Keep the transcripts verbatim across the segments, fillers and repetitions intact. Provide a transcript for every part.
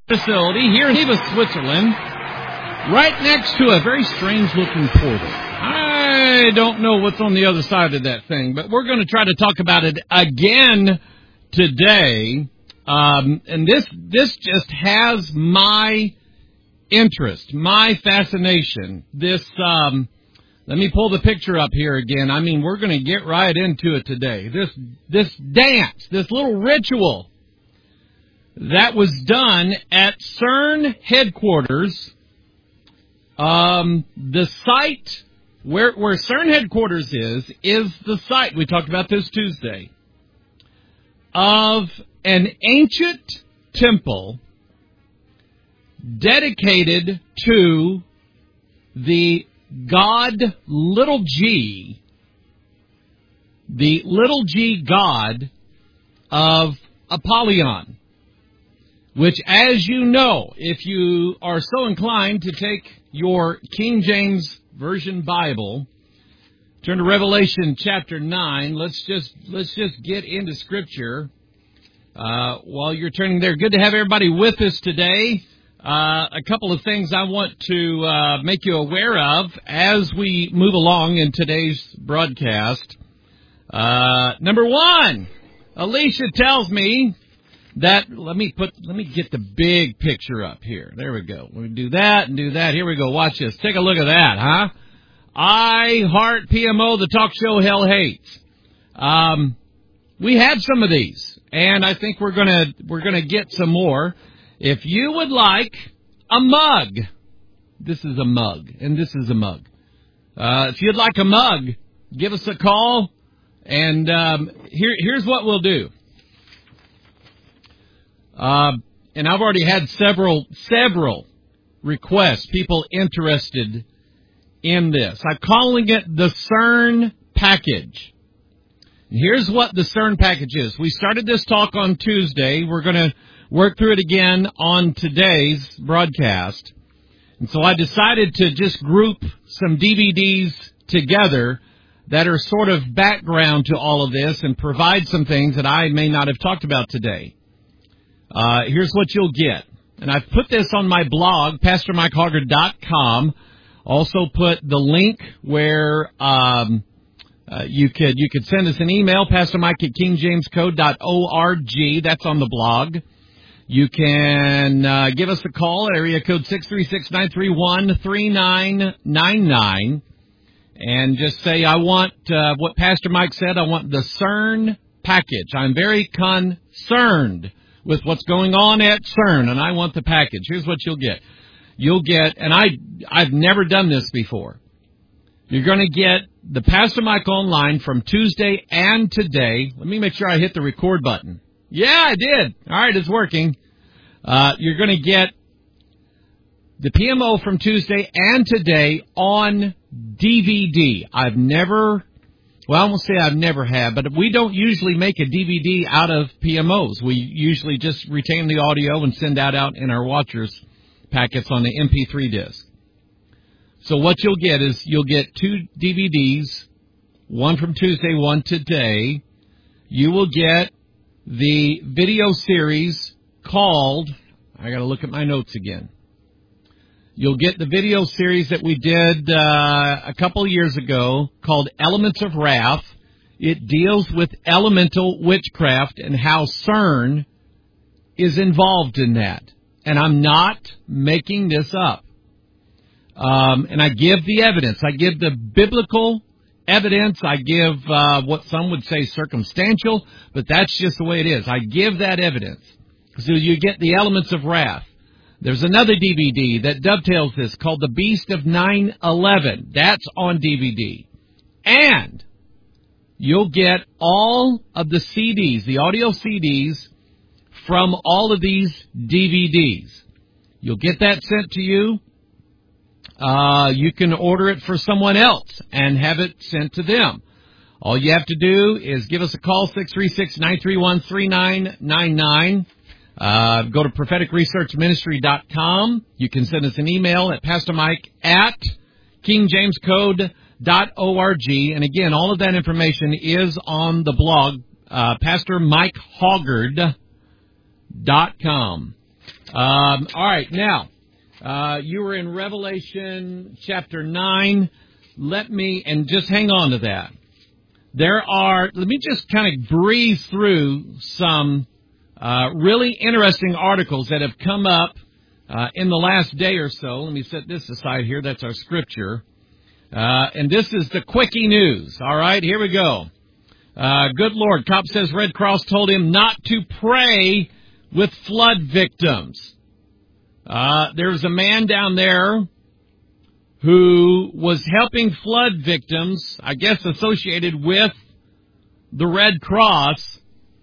facility here in Geneva, Switzerland, right next to a very strange-looking portal. I don't know what's on the other side of that thing, but we're going to try to talk about it again today. Um, and this this just has my interest, my fascination. This, um, let me pull the picture up here again. I mean, we're going to get right into it today. This this dance, this little ritual that was done at CERN headquarters. Um, the site where where CERN headquarters is is the site, we talked about this Tuesday, of an ancient temple dedicated to the god little g, the little g god of Apollyon, which, as you know, if you are so inclined to take your King James Version Bible, turn to Revelation chapter nine. Let's just let's just get into Scripture uh, while you're turning there. Good to have everybody with us today. Uh, a couple of things I want to uh, make you aware of as we move along in today's broadcast. Uh, number one, Alicia tells me that, let me put, let me get the big picture up here. There we go. We do that and do that. Here we go. Watch this. Take a look at that, huh? I Heart P M O, the talk show hell hates. Um, we had some of these, and I think we're gonna, we're gonna get some more. If you would like a mug, this is a mug, and this is a mug. Uh, if you'd like a mug, give us a call, and um, here, here's what we'll do. Uh, and I've already had several, several requests, people interested in this. I'm calling it the CERN package. And here's what the CERN package is. We started this talk on Tuesday. We're going to work through it again on today's broadcast. And so I decided to just group some D V Ds together that are sort of background to all of this and provide some things that I may not have talked about today. Uh, here's what you'll get. And I've put this on my blog, pastor mike hoggard dot com. Also put the link where um, uh, you could you could send us an email, pastor mike at king james code dot org. That's on the blog. You can uh, give us a call at area code six three six, nine three one, three nine nine nine. And just say, I want uh, what Pastor Mike said, I want the CERN package. I'm very concerned with what's going on at CERN, and I want the package. Here's what you'll get. You'll get, and I, I've never done this before. You're going to get the Pastor Mike Online from Tuesday and today. Let me make sure I hit the record button. Yeah, I did. All right, it's working. Uh, you're going to get the P M O from Tuesday and today on D V D. I've never... Well, I won't say I've never had, but we don't usually make a D V D out of P M Os. We usually just retain the audio and send that out in our Watchers packets on the M P three disc. So what you'll get is you'll get two D V Ds, one from Tuesday, one today. You will get the video series called, I got to look at my notes again. You'll get the video series that we did uh, a couple of years ago called Elements of Wrath. It deals with elemental witchcraft and how CERN is involved in that. And I'm not making this up. Um, and I give the evidence. I give the biblical evidence. I give uh, what some would say circumstantial, but that's just the way it is. I give that evidence. So you get the Elements of Wrath. There's another D V D that dovetails this called The Beast of nine eleven. That's on D V D. And you'll get all of the C Ds, the audio C Ds, from all of these D V Ds. You'll get that sent to you. Uh, you can order it for someone else and have it sent to them. All you have to do is give us a call, six three six, nine three one, three nine nine nine. Uh, go to prophetic research ministry dot com. You can send us an email at pastor mike at king james code dot org. And again, all of that information is on the blog, uh, pastor mike hoggard dot com. Um, all right, now, uh, you were in Revelation chapter nine. Let me, and just hang on to that. There are, let me just kind of breeze through some uh, really interesting articles that have come up uh, in the last day or so. Let me set this aside here. That's our scripture. Uh, and this is the quickie news. All right, here we go. Uh, good Lord, cop says Red Cross told him not to pray with flood victims. Uh, there was a man down there who was helping flood victims, I guess associated with the Red Cross.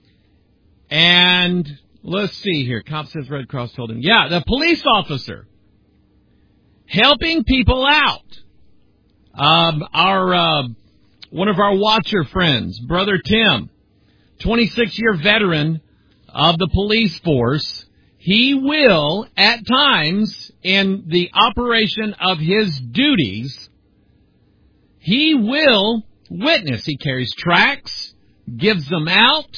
And let's see here. Cop says Red Cross told him. Yeah, the police officer helping people out. Um, our uh, one of our watcher friends, Brother Tim, twenty-six year veteran of the police force. He will, at times, in the operation of his duties, he will witness. He carries tracts, gives them out.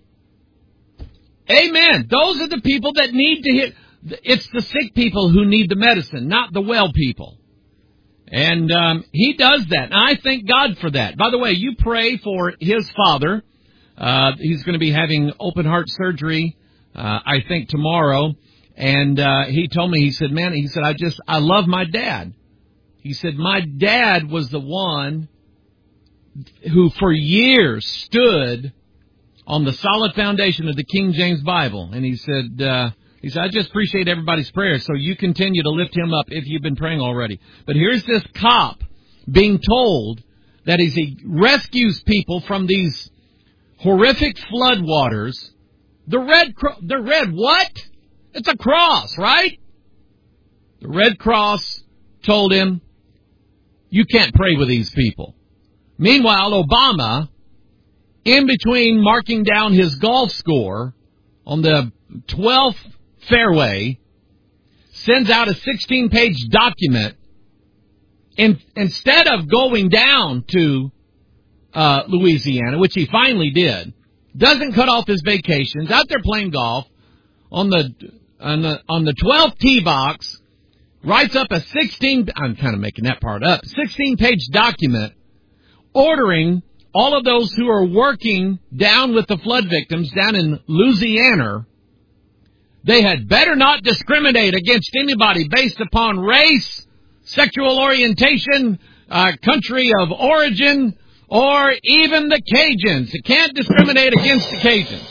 Amen. Those are the people that need to hit. It's the sick people who need the medicine, not the well people. And um, he does that. And I thank God for that. By the way, you pray for his father. Uh, he's going to be having open heart surgery, uh, I think, tomorrow. And uh, he told me, he said, man, he said, I just, I love my dad. He said, my dad was the one who for years stood on the solid foundation of the King James Bible. And he said, uh, he said, I just appreciate everybody's prayers. So you continue to lift him up if you've been praying already. But here's this cop being told that as he rescues people from these horrific floodwaters, the red, cro- the red what? It's a cross, right? The Red Cross told him, you can't pray with these people. Meanwhile, Obama, in between marking down his golf score on the twelfth fairway, sends out a sixteen page document. In, instead of going down to uh, Louisiana, which he finally did, doesn't cut off his vacations, out there playing golf on the on the on the twelfth tee box, writes up a sixteen. I'm kind of making that part up. sixteen page document ordering all of those who are working down with the flood victims down in Louisiana, they had better not discriminate against anybody based upon race, sexual orientation, uh, country of origin, or even the Cajuns. They can't discriminate against the Cajuns.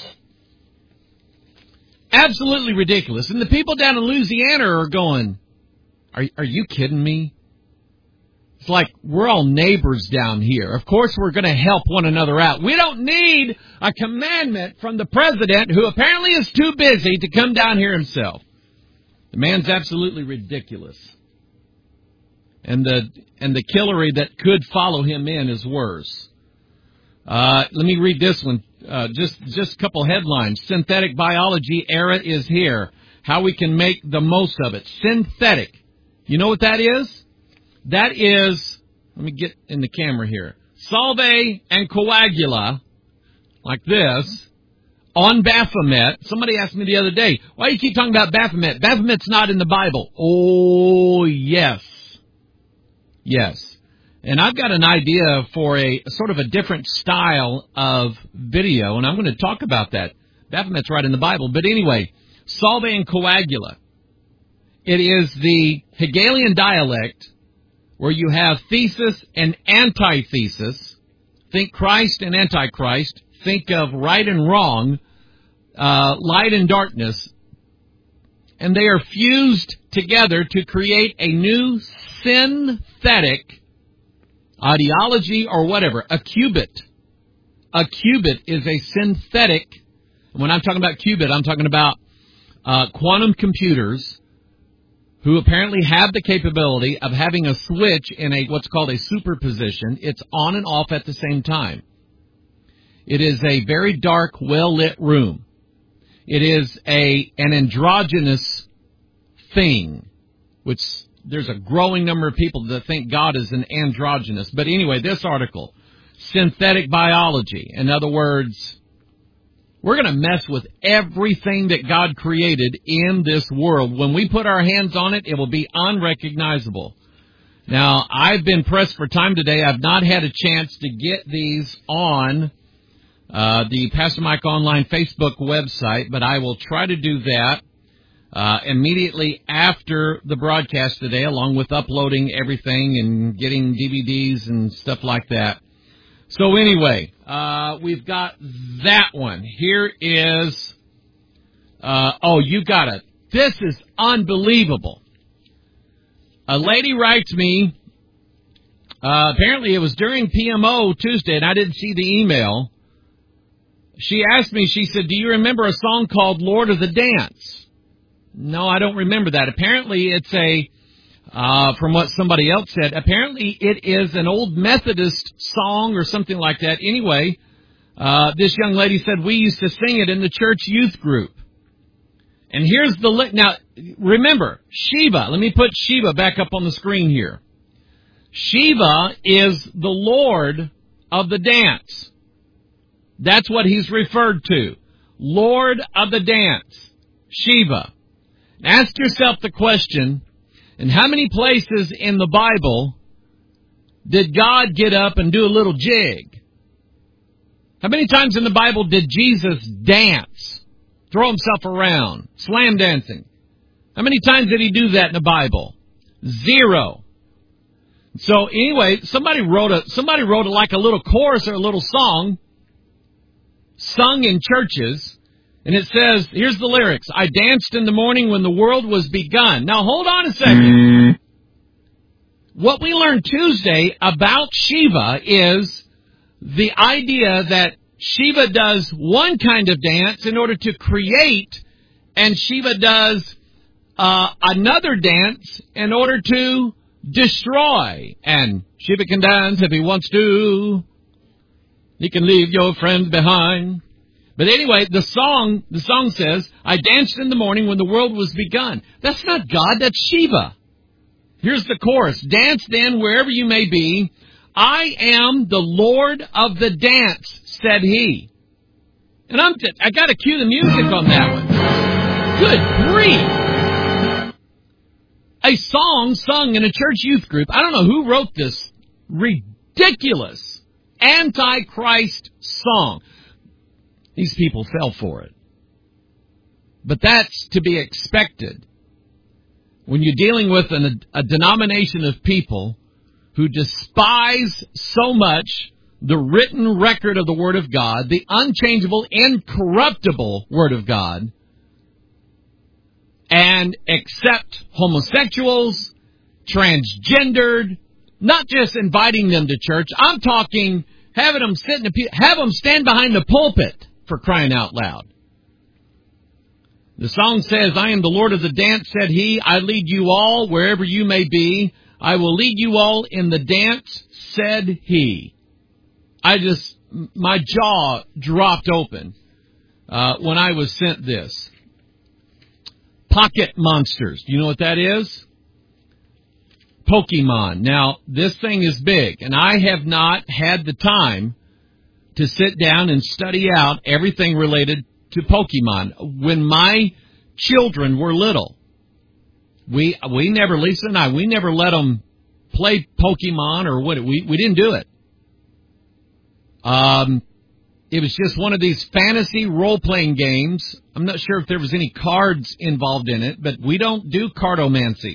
Absolutely ridiculous. And the people down in Louisiana are going, are, are you kidding me? It's like we're all neighbors down here. Of course we're going to help one another out. We don't need a commandment from the president, who apparently is too busy to come down here himself. The man's absolutely ridiculous. And the and the killery that could follow him in is worse. Uh, let me read this one. Uh, just, just a couple headlines. Synthetic biology era is here. How we can make the most of it. Synthetic. You know what that is? That is, let me get in the camera here. Solvay and Coagula, like this, on Baphomet. Somebody asked me the other day, why do you keep talking about Baphomet? Baphomet's not in the Bible. Oh, yes. Yes. And I've got an idea for a sort of a different style of video, and I'm going to talk about that. Baphomet's right in the Bible. But anyway, Solvay and Coagula. It is the Hegelian dialect where you have thesis and antithesis. Think Christ and Antichrist. Think of right and wrong, uh, light and darkness. And they are fused together to create a new synthetic ideology or whatever. A qubit. A qubit is a synthetic. When I'm talking about qubit, I'm talking about uh, quantum computers who apparently have the capability of having a switch in a what's called a superposition. It's on and off at the same time. It is a very dark, well-lit room. It is a an androgynous thing, which there's a growing number of people that think God is an androgynous. But anyway, this article, synthetic biology. In other words, We're going to mess with everything that God created in this world. When we put our hands on it, it will be unrecognizable. Now, I've been pressed for time today. I've not had a chance to get these on uh, the Pastor Mike Online Facebook website, but I will try to do that uh, immediately after the broadcast today, along with uploading everything and getting D V Ds and stuff like that. So anyway, uh, we've got that one. Here is, uh, oh, you got it. This is unbelievable. A lady writes me, uh, apparently it was during P M O Tuesday, and I didn't see the email. She asked me, she said, do you remember a song called Lord of the Dance? No, I don't remember that. Apparently it's a, uh, from what somebody else said, apparently it is an old Methodist song or something like that. Anyway, uh, this young lady said we used to sing it in the church youth group. And here's the li- now. Remember Shiva. Let me put Shiva back up on the screen here. Shiva is the Lord of the dance. That's what he's referred to. Lord of the dance, Shiva. Ask yourself the question: in how many places in the Bible did God get up and do a little jig? How many times in the Bible did Jesus dance? Throw himself around, slam dancing. How many times did he do that in the Bible? Zero. So anyway, somebody wrote a somebody wrote a, like a little chorus or a little song, sung in churches, and it says, here's the lyrics: I danced in the morning when the world was begun. Now hold on a second. What we learned Tuesday about Shiva is the idea that Shiva does one kind of dance in order to create, and Shiva does uh, another dance in order to destroy. And Shiva can dance if he wants to. He can leave your friends behind. But anyway, the song, the song says, I danced in the morning when the world was begun. That's not God, that's Shiva. Here's the chorus: dance then wherever you may be. I am the Lord of the dance, said he. And I'm, t- I got to cue the music on that one. Good grief. A song sung in a church youth group. I don't know who wrote this ridiculous Antichrist song. These people fell for it. But that's to be expected when you're dealing with an, a denomination of people who despise so much the written record of the Word of God, the unchangeable, incorruptible Word of God, and accept homosexuals, transgendered, not just inviting them to church. I'm talking having them sit in the, have them stand behind the pulpit, for crying out loud. The song says, I am the Lord of the dance, said he. I lead you all wherever you may be. I will lead you all in the dance, said he. I just, my jaw dropped open uh, when I was sent this. Pocket monsters. Do you know what that is? Pokemon. Now, this thing is big, and I have not had the time to sit down and study out everything related to Pokemon. When my children were little, we we never, Lisa and I, we never let them play Pokemon or what. We we didn't do it. Um, it was just one of these fantasy role-playing games. I'm not sure if there was any cards involved in it, but we don't do cardomancy.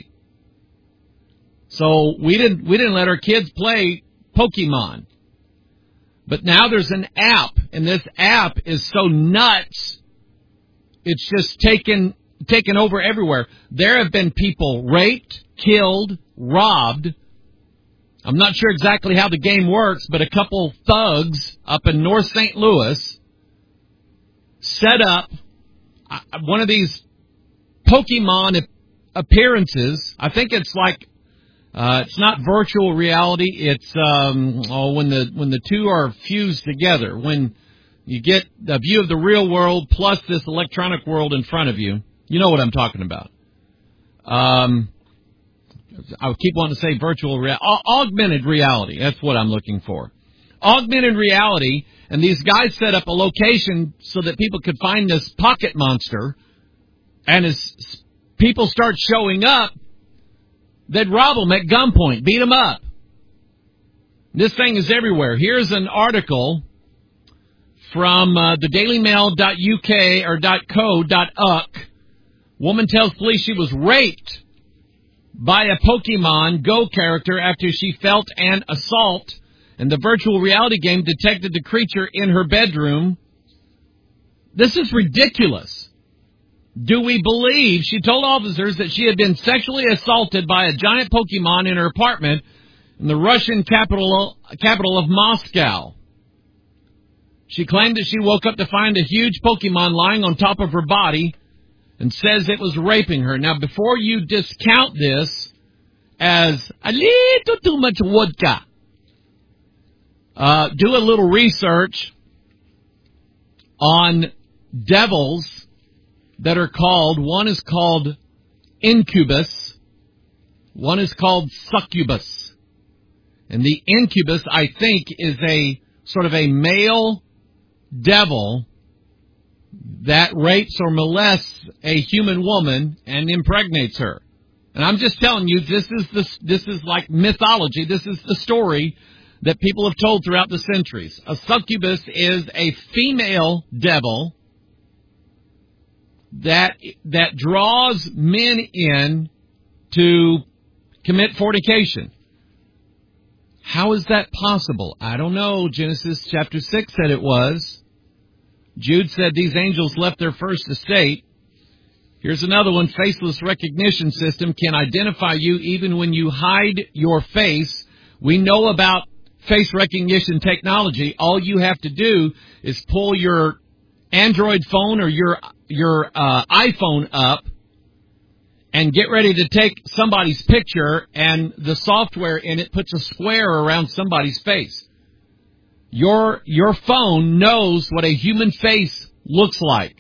So we didn't we didn't let our kids play Pokemon. But now there's an app, and this app is so nuts, it's just taken taken over everywhere. There have been people raped, killed, robbed. I'm not sure exactly how the game works, but a couple thugs up in North Saint Louis set up one of these Pokemon appearances. I think it's like Uh, it's not virtual reality. It's um, oh, when the when the two are fused together. When you get a view of the real world plus this electronic world in front of you, you know what I'm talking about. Um, I keep wanting to say virtual reality, augmented reality. That's what I'm looking for. Augmented reality, and these guys set up a location so that people could find this pocket monster, and as people start showing up, they'd rob them at gunpoint, beat them up. This thing is everywhere. Here's an article from uh, the Daily Mail dot U K or .co dot U K. Woman tells police she was raped by a Pokemon Go character after she felt an assault, and the virtual reality game detected the creature in her bedroom. This is ridiculous. Do we believe she told officers that she had been sexually assaulted by a giant Pokemon in her apartment in the Russian capital capital of Moscow? She claimed that she woke up to find a huge Pokemon lying on top of her body and says it was raping her. Now, before you discount this as a little too much vodka, uh, do a little research on devils that are called, one is called incubus, one is called succubus. And the incubus, I think, is a sort of a male devil that rapes or molests a human woman and impregnates her. And I'm just telling you, this is the, this is like mythology. This is the story that people have told throughout the centuries. A succubus is a female devil that that draws men in to commit fornication. How is that possible? I don't know. Genesis chapter six said it was. Jude said these angels left their first estate. Here's another one. Faceless recognition system can identify you even when you hide your face. We know about face recognition technology. All you have to do is pull your Android phone or your your uh, iPhone up and get ready to take somebody's picture, and the software in it puts a square around somebody's face. Your your phone knows what a human face looks like.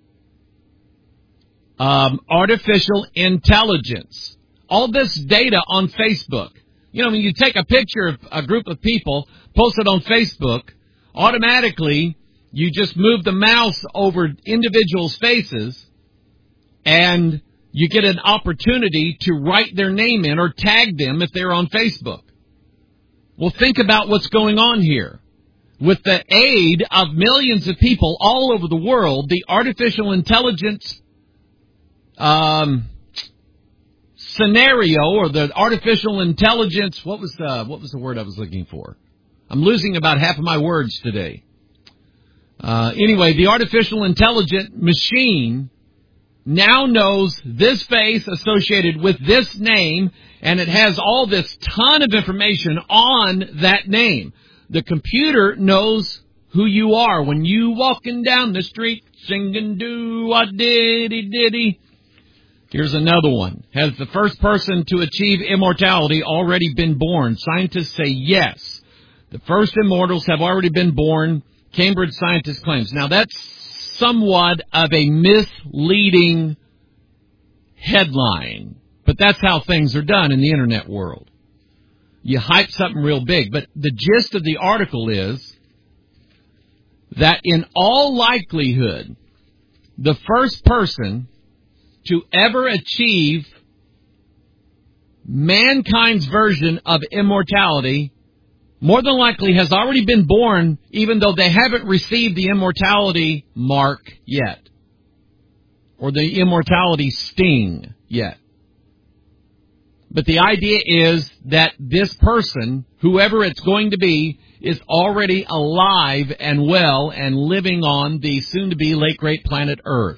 Um, artificial intelligence. All this data on Facebook. You know, when you take a picture of a group of people, post it on Facebook, automatically you just move the mouse over individuals' faces, and you get an opportunity to write their name in or tag them if they're on Facebook. Well, think about what's going on here. With the aid of millions of people all over the world, the artificial intelligence um, scenario, or the artificial intelligence, what was the, what was the word I was looking for? I'm losing about half of my words today. Uh, anyway, the artificial intelligent machine now knows this face associated with this name, and it has all this ton of information on that name. The computer knows who you are when you walking down the street singing do-a-diddy-diddy. Here's another one. Has the first person to achieve immortality already been born? Scientists say yes. The first immortals have already been born, Cambridge scientist claims. Now, that's somewhat of a misleading headline, but that's how things are done in the internet world. You hype something real big, but the gist of the article is that in all likelihood, the first person to ever achieve mankind's version of immortality more than likely has already been born, even though they haven't received the immortality mark yet, or the immortality sting yet. But the idea is that this person, whoever it's going to be, is already alive and well and living on the soon-to-be late great planet Earth.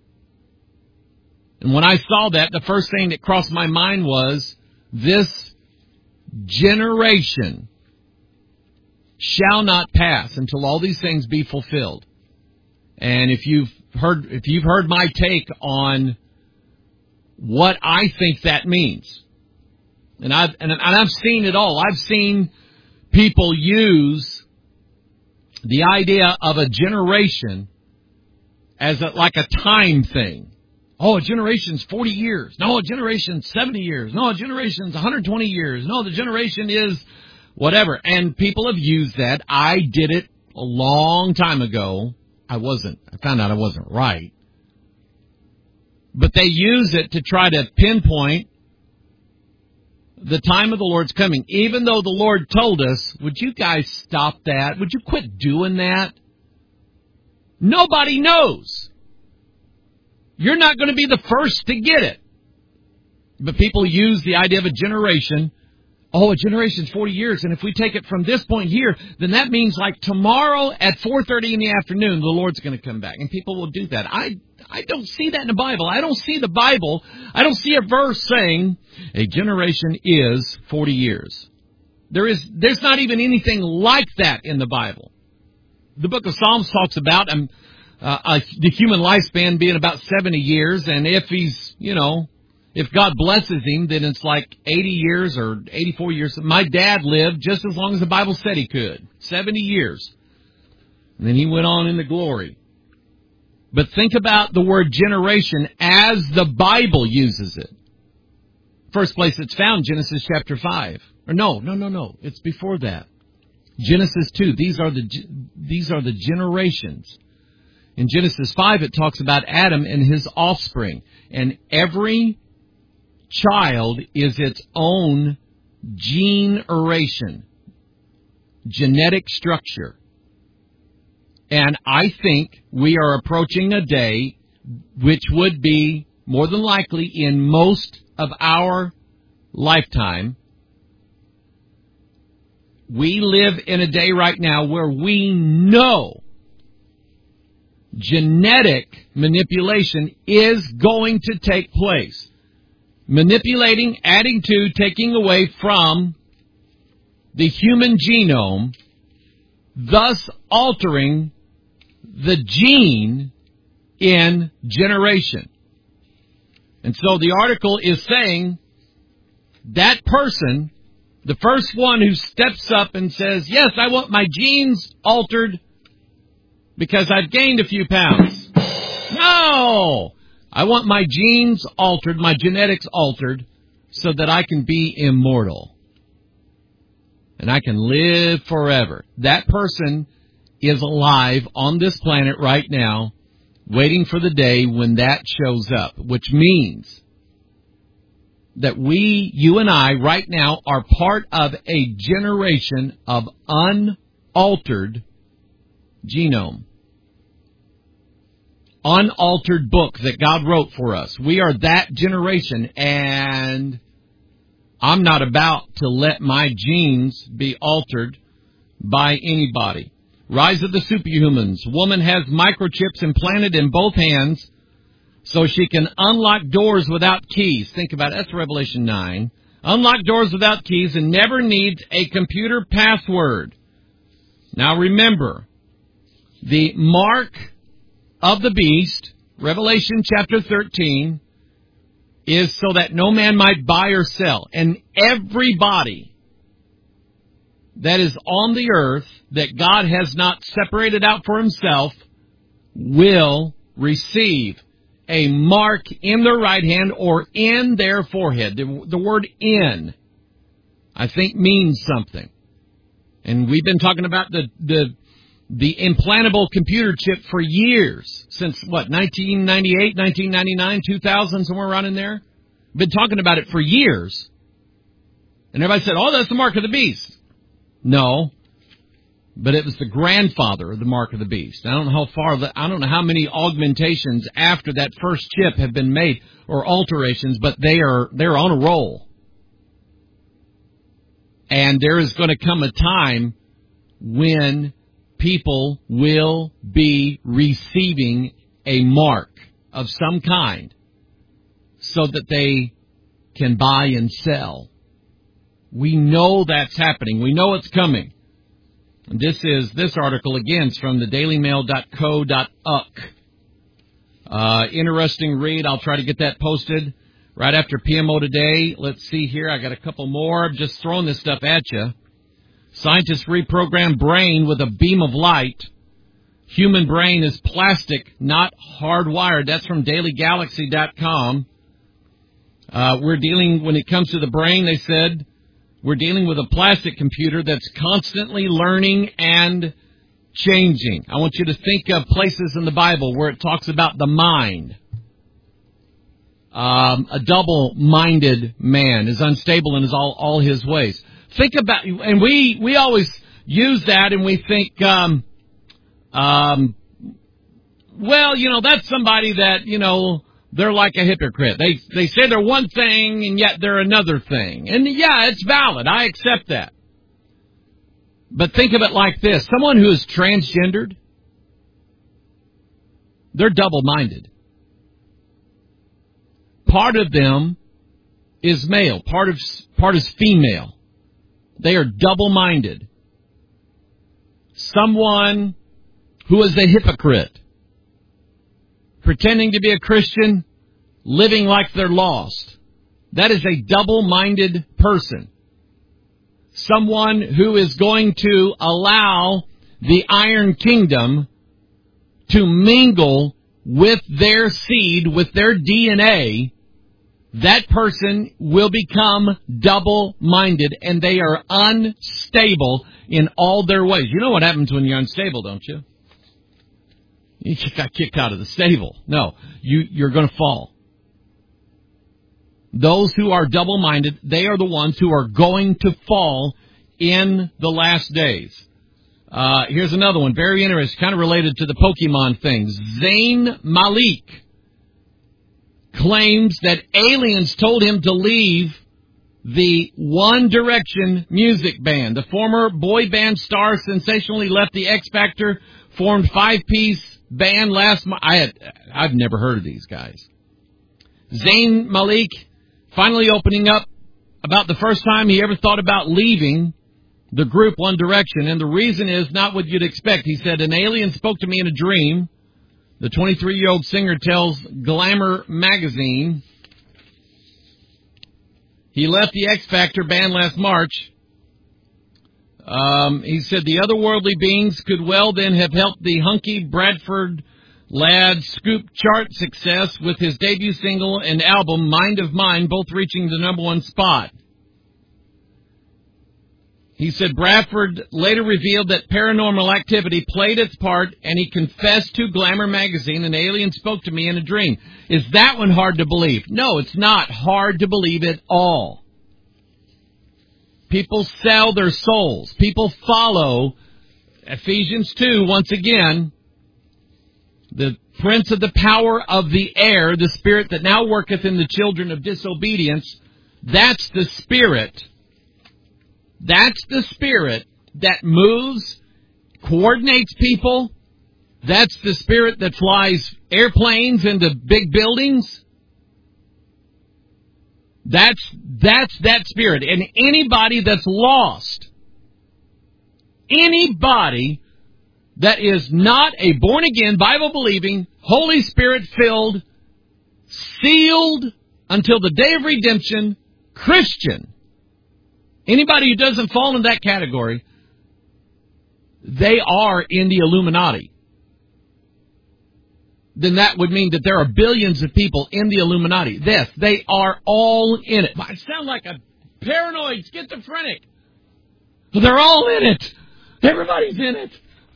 And when I saw that, the first thing that crossed my mind was, this generation shall not pass until all these things be fulfilled. And if you've heard, if you've heard my take on what I think that means, and I've and, and I've seen it all. I've seen people use the idea of a generation as a, like a time thing. Oh, a generation's forty years. No, a generation's seventy years. No, a generation's one hundred twenty years. No, the generation is whatever. And people have used that. I did it a long time ago. I wasn't. I found out I wasn't right. But they use it to try to pinpoint the time of the Lord's coming. Even though the Lord told us, would you guys stop that? Would you quit doing that? Nobody knows. You're not going to be the first to get it. But people use the idea of a generation. Oh, a generation's forty years, and if we take it from this point here, then that means like tomorrow at four thirty in the afternoon, the Lord's going to come back. And people will do that. I I don't see that in the Bible. I don't see the Bible. I don't see a verse saying a generation is forty years. There is, there's not even anything like that in the Bible. The book of Psalms talks about um, uh, uh, the human lifespan being about seventy years, and if he's, you know, if God blesses him, then it's like eighty years or eighty-four years. My dad lived just as long as the Bible said he could, seventy years. And then he went on into glory. But think about the word generation as the Bible uses it. First place it's found, Genesis chapter five. Or no, no, no, no. It's before that. Genesis two. These are the these are the generations. In Genesis five, it talks about Adam and his offspring. And every child is its own generation, genetic structure. And I think we are approaching a day which would be more than likely in most of our lifetime. We live in a day right now where we know genetic manipulation is going to take place. Manipulating, adding to, taking away from the human genome, thus altering the gene in generation. And so the article is saying that person, the first one who steps up and says, yes, I want my genes altered because I've gained a few pounds. No! I want my genes altered, my genetics altered, so that I can be immortal. And I can live forever. That person is alive on this planet right now, waiting for the day when that shows up, which means that we, you and I, right now, are part of a generation of unaltered genome. Unaltered book that God wrote for us. We are that generation, and I'm not about to let my genes be altered by anybody. Rise of the Superhumans. Woman has microchips implanted in both hands so she can unlock doors without keys. Think about it. That's Revelation nine. Unlock doors without keys and never needs a computer password. Now remember, the mark of the beast, Revelation chapter thirteen, is so that no man might buy or sell. And everybody that is on the earth that God has not separated out for himself will receive a mark in their right hand or in their forehead. The, the word in, I think, means something. And we've been talking about the, the The implantable computer chip for years, since what, nineteen ninety-eight, nineteen ninety-nine, two thousand, somewhere around in there. Been talking about it for years. And everybody said, oh, that's the mark of the beast. No, but it was the grandfather of the mark of the beast. I don't know how far, the, I don't know how many augmentations after that first chip have been made, or alterations, but they are, they're on a roll. And there is going to come a time when people will be receiving a mark of some kind so that they can buy and sell. We know that's happening. We know it's coming. And this is, this article again is from the daily mail dot co dot u k. Uh, interesting read. I'll try to get that posted right after P M O today. Let's see here. I got a couple more. I'm just throwing this stuff at you. Scientists reprogram brain with a beam of light. Human brain is plastic, not hardwired. That's from daily galaxy dot com. Uh, we're dealing, when it comes to the brain, they said, We're dealing with a plastic computer that's constantly learning and changing. I want you to think of places in the Bible where it talks about the mind. Um, a double-minded man is unstable in his all, all his ways. Think about, and we, we always use that and we think, um, um, well, you know, that's somebody that, you know, they're like a hypocrite. They, they say they're one thing and yet they're another thing. And yeah, it's valid. I accept that. But think of it like this. Someone who is transgendered, they're double-minded. Part of them is male. Part of, part is female. They are double-minded. Someone who is a hypocrite, pretending to be a Christian, living like they're lost. That is a double-minded person. Someone who is going to allow the iron kingdom to mingle with their seed, with their D N A, that person will become double-minded, and they are unstable in all their ways. You know what happens when you're unstable, don't you? You got kicked out of the stable. No, you, you're going to fall. Those who are double-minded, they are the ones who are going to fall in the last days. Uh, here's another one, very interesting, kind of related to the Pokemon thing. Zayn Malik claims that aliens told him to leave the One Direction music band. The former boy band star sensationally left the X Factor, formed five-piece band last month. I had, I've never heard of these guys. Zayn Malik finally opening up about the first time he ever thought about leaving the group One Direction. And the reason is not what you'd expect. He said, an alien spoke to me in a dream. The twenty-three-year-old singer tells Glamour magazine he left the X Factor band last March. Um, he said the otherworldly beings could well then have helped the hunky Bradford lad scoop chart success with his debut single and album, Mind of Mine, both reaching the number one spot. He said Bradford later revealed that paranormal activity played its part, and he confessed to Glamour magazine, an alien spoke to me in a dream. Is that one hard to believe? No, it's not hard to believe at all. People sell their souls. People follow Ephesians two, once again, the prince of the power of the air, the spirit that now worketh in the children of disobedience. That's the spirit. That's the spirit that moves, coordinates people. That's the spirit that flies airplanes into big buildings. That's, that's that spirit. And anybody that's lost, anybody that is not a born-again, Bible-believing, Holy Spirit-filled, sealed until the day of redemption Christian, anybody who doesn't fall in that category, they are in the Illuminati. Then that would mean that there are billions of people in the Illuminati. Yes, they are all in it. I sound like a paranoid schizophrenic. They're all in it. Everybody's in it.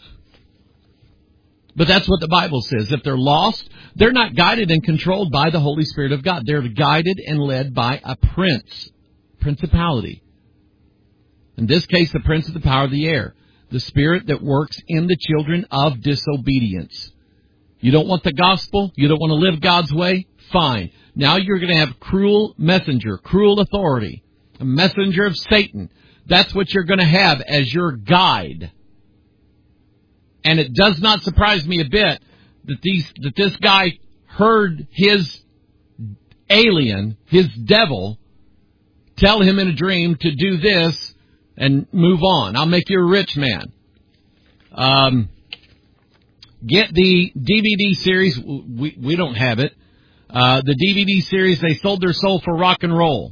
But that's what the Bible says. If they're lost, they're not guided and controlled by the Holy Spirit of God. They're guided and led by a prince, principality. In this case, the prince of the power of the air, the spirit that works in the children of disobedience. You don't want the gospel? You don't want to live God's way? Fine. Now you're going to have cruel messenger, cruel authority, a messenger of Satan. That's what you're going to have as your guide. And it does not surprise me a bit that these that this guy heard his alien, his devil, tell him in a dream to do this and move on. I'll make you a rich man. Um, get the D V D series. We, we don't have it. Uh, the D V D series, They Sold Their Soul for Rock and Roll.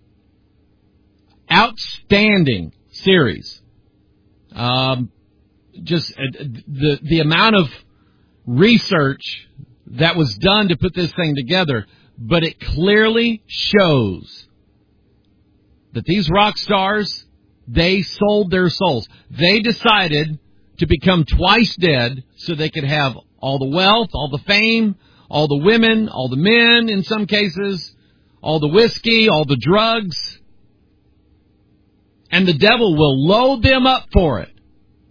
Outstanding series. Um, just uh, the the amount of research that was done to put this thing together, but it clearly shows that these rock stars, they sold their souls. They decided to become twice dead so they could have all the wealth, all the fame, all the women, all the men in some cases, all the whiskey, all the drugs. And the devil will load them up for it.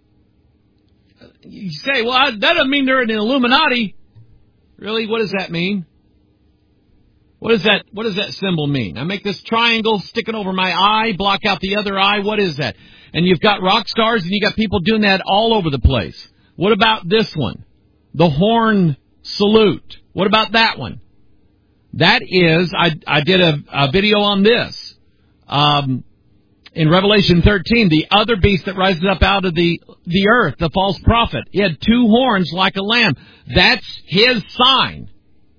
You say, well, that doesn't mean they're in the Illuminati. Really? What does that mean? What does that, what does that symbol mean? I make this triangle sticking over my eye, block out the other eye. What is that? And you've got rock stars and you got people doing that all over the place. What about this one? The horn salute. What about that one? That is, I, I did a, a video on this. Um, in Revelation thirteen, the other beast that rises up out of the, the earth, the false prophet. He had two horns like a lamb. That's his sign.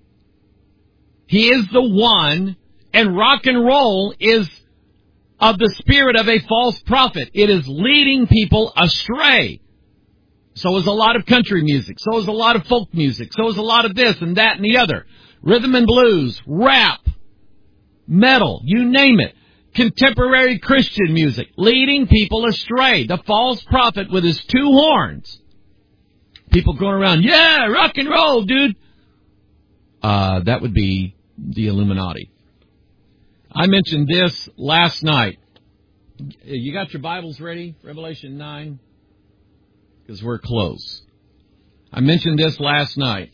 He is the one, and rock and roll is of the spirit of a false prophet. It is leading people astray. So is a lot of country music. So is a lot of folk music. So is a lot of this and that and the other. Rhythm and blues, rap, metal, you name it. Contemporary Christian music, leading people astray. The false prophet with his two horns. People going around, yeah, rock and roll, dude. Uh, that would be the Illuminati. I mentioned this last night. You got your Bibles ready? Revelation nine? Because we're close. I mentioned this last night.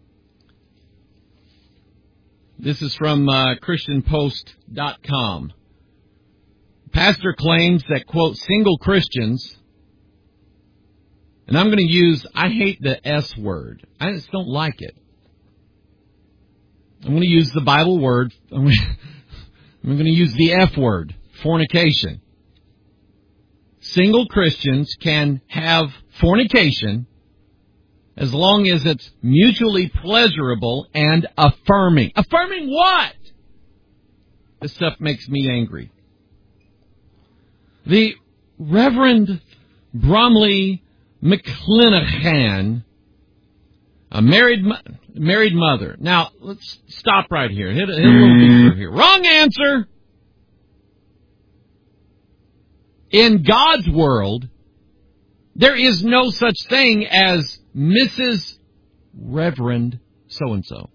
This is from uh, Christian Post dot com. Pastor claims that, quote, single Christians, and I'm going to use, I hate the S word. I just don't like it. I'm going to use the Bible word. I'm going to use the F word, fornication. Single Christians can have fornication as long as it's mutually pleasurable and affirming. Affirming what? This stuff makes me angry. The Reverend Bromley McClanahan, a married married mother. Now, let's stop right here. Hit a, hit a little deeper here. Wrong answer. In God's world, there is no such thing as Missus Reverend so-and-so.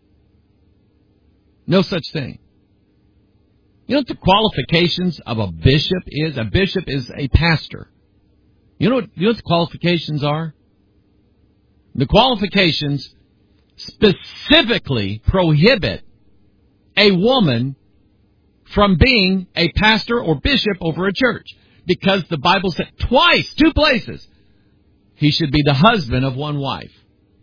No such thing. You know what the qualifications of a bishop is? A bishop is a pastor. You know what, you know what the qualifications are? The qualifications specifically prohibit a woman from being a pastor or bishop over a church. Because the Bible said twice, two places, he should be the husband of one wife.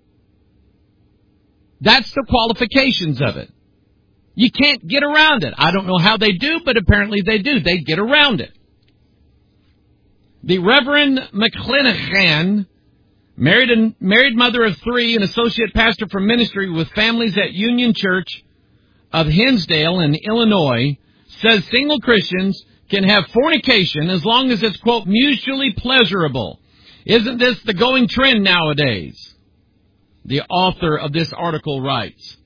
That's the qualifications of it. You can't get around it. I don't know how they do, but apparently they do. They get around it. The Reverend McClanahan, married a married mother of three, an associate pastor for ministry with families at Union Church of Hinsdale in Illinois, says single Christians can have fornication as long as it's, quote, mutually pleasurable. Isn't this the going trend nowadays? The author of this article writes.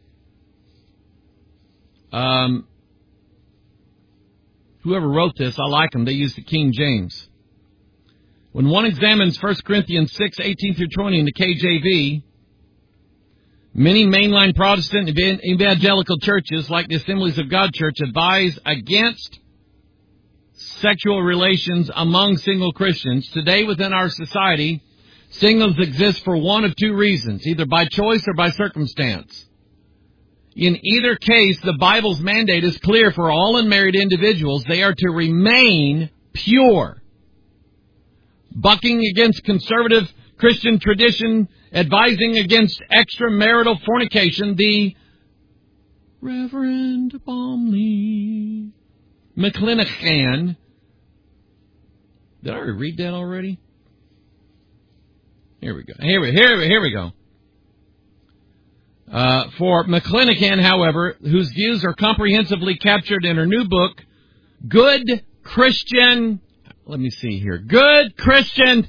Um, whoever wrote this, I like them. They use the King James. When one examines First Corinthians six, eighteen through twenty in the K J V, many mainline Protestant evangelical churches, like the Assemblies of God Church, advise against sexual relations among single Christians. Today, within our society, singles exist for one of two reasons, either by choice or by circumstance. In either case, the Bible's mandate is clear for all unmarried individuals. They are to remain pure. Bucking against conservative Christian tradition, advising against extramarital fornication, the Reverend Bromley McClanahan. Did I read that already? Here we go. Here we, here, here we go. Uh, for McClanahan, however, whose views are comprehensively captured in her new book, Good Christian, let me see here, Good Christian,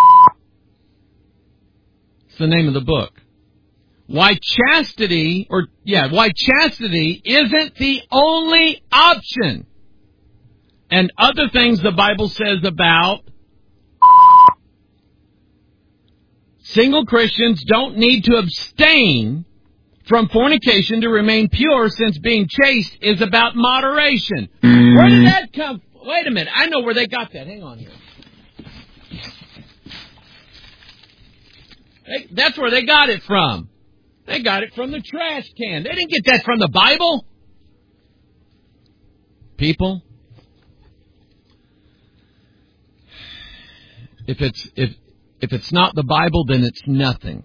it's the name of the book. Why chastity, or, yeah, why chastity isn't the only option. and other things the Bible says about single Christians don't need to abstain from fornication to remain pure, since being chaste is about moderation. Where did that come from? Wait a minute. I know where they got that. Hang on here. They, that's where they got it from. They got it from the trash can. They didn't get that from the Bible. People, if it's if if it's not the Bible, then it's nothing.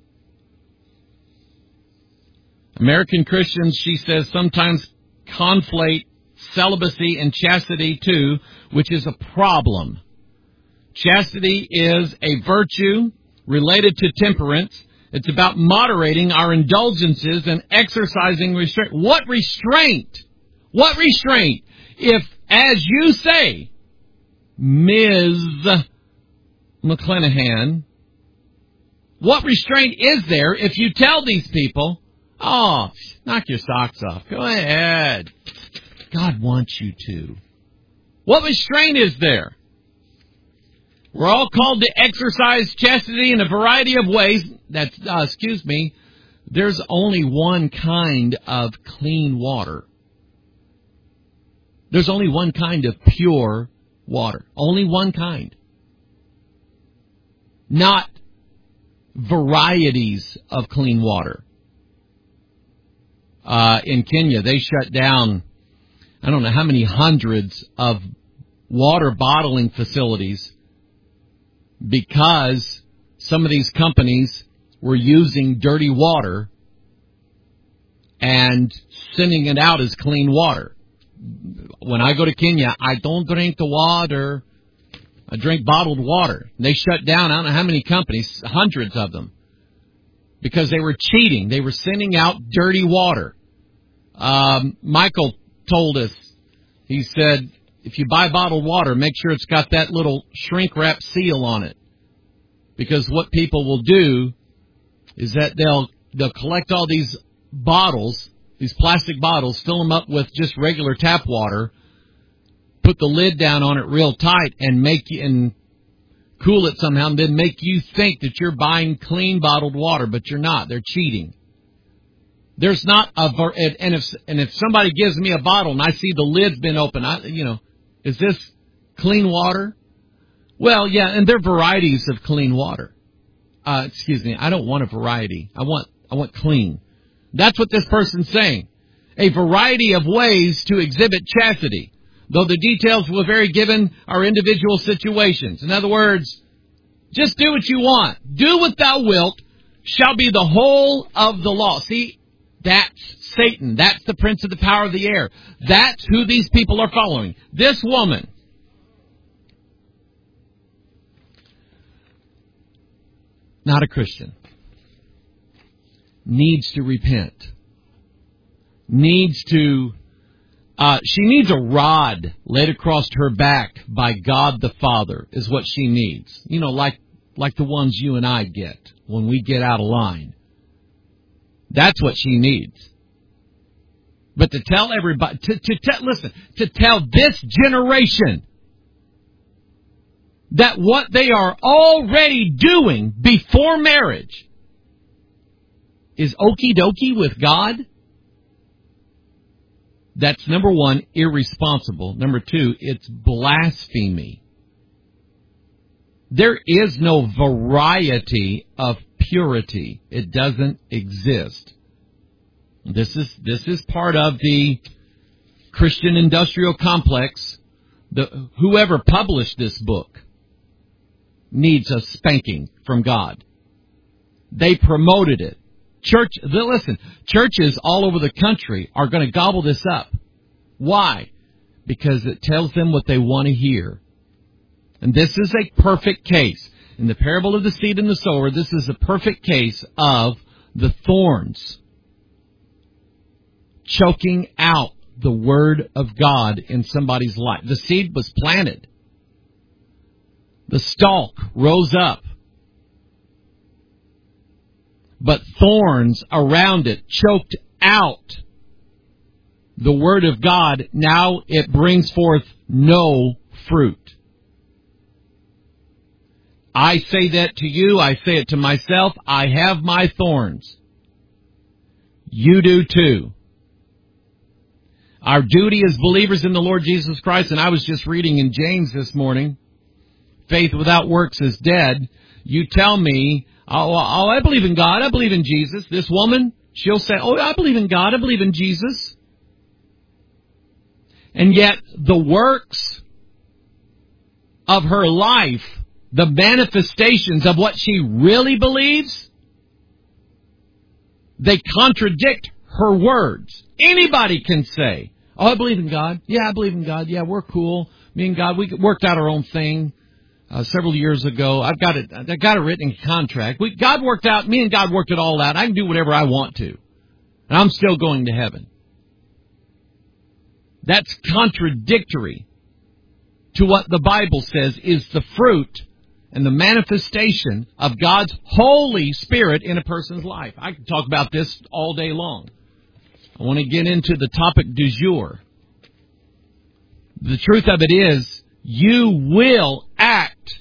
American Christians, she says, sometimes conflate celibacy and chastity too, which is a problem. Chastity is a virtue related to temperance. It's about moderating our indulgences and exercising restraint. What restraint? What restraint? If, as you say, Miz McClanahan, what restraint is there if you tell these people, oh, knock your socks off. Go ahead. God wants you to. What restraint is there? We're all called to exercise chastity in a variety of ways. That's, uh, excuse me, there's only one kind of clean water. There's only one kind of pure water. Only one kind. Not varieties of clean water. Uh, in Kenya, they shut down, I don't know how many hundreds of water bottling facilities because some of these companies were using dirty water and sending it out as clean water. When I go to Kenya, I don't drink the water. I drink bottled water. They shut down, I don't know how many companies, hundreds of them, because they were cheating. They were sending out dirty water. Um, Michael told us, he said, if you buy bottled water, make sure it's got that little shrink wrap seal on it. Because what people will do is that they'll they'll collect all these bottles, these plastic bottles, fill them up with just regular tap water, put the lid down on it real tight, and make you, and cool it somehow, and then make you think that you're buying clean bottled water, but you're not. They're cheating. There's not a, and if and if somebody gives me a bottle and I see the lid's been open, I, you know, is this clean water? Well, yeah, and there are varieties of clean water. Uh, excuse me, I don't want a variety. I want I want clean. That's what this person's saying. A variety of ways to exhibit chastity, though the details will vary given our individual situations. In other words, just do what you want. Do what thou wilt shall be the whole of the law. See, that's Satan. That's the prince of the power of the air. That's who these people are following. This woman, not a Christian, needs to repent. Needs to, uh, she needs a rod laid across her back by God the Father is what she needs. You know, like, like the ones you and I get when we get out of line. That's what she needs. But to tell everybody, to, to tell, listen, to tell this generation that what they are already doing before marriage is okie dokie with God, that's number one, irresponsible. Number two, it's blasphemy. There is no variety of purity. It doesn't exist. This is this is part of the Christian industrial complex. The whoever published this book needs a spanking from God. They promoted it. Church, listen, churches all over the country are going to gobble this up. Why? Because it tells them what they want to hear. And this is a perfect case. In the parable of the seed and the sower, this is a perfect case of the thorns choking out the word of God in somebody's life. The seed was planted. The stalk rose up. But thorns around it choked out the word of God. Now it brings forth no fruit. I say that to you. I say it to myself. I have my thorns. You do too. Our duty as believers in the Lord Jesus Christ, and I was just reading in James this morning, faith without works is dead. You tell me, oh, oh, I believe in God, I believe in Jesus. This woman, she'll say, oh, I believe in God, I believe in Jesus. And yet the works of her life, the manifestations of what she really believes, they contradict her words. Anybody can say, oh, I believe in God. Yeah, I believe in God. Yeah, we're cool. Me and God, we worked out our own thing uh, several years ago. I've got it. I got it written in contract. We, God worked out. Me and God worked it all out. I can do whatever I want to, and I'm still going to heaven. That's contradictory to what the Bible says is the fruit and the manifestation of God's Holy Spirit in a person's life. I can talk about this all day long. I want to get into the topic du jour. The truth of it is, you will act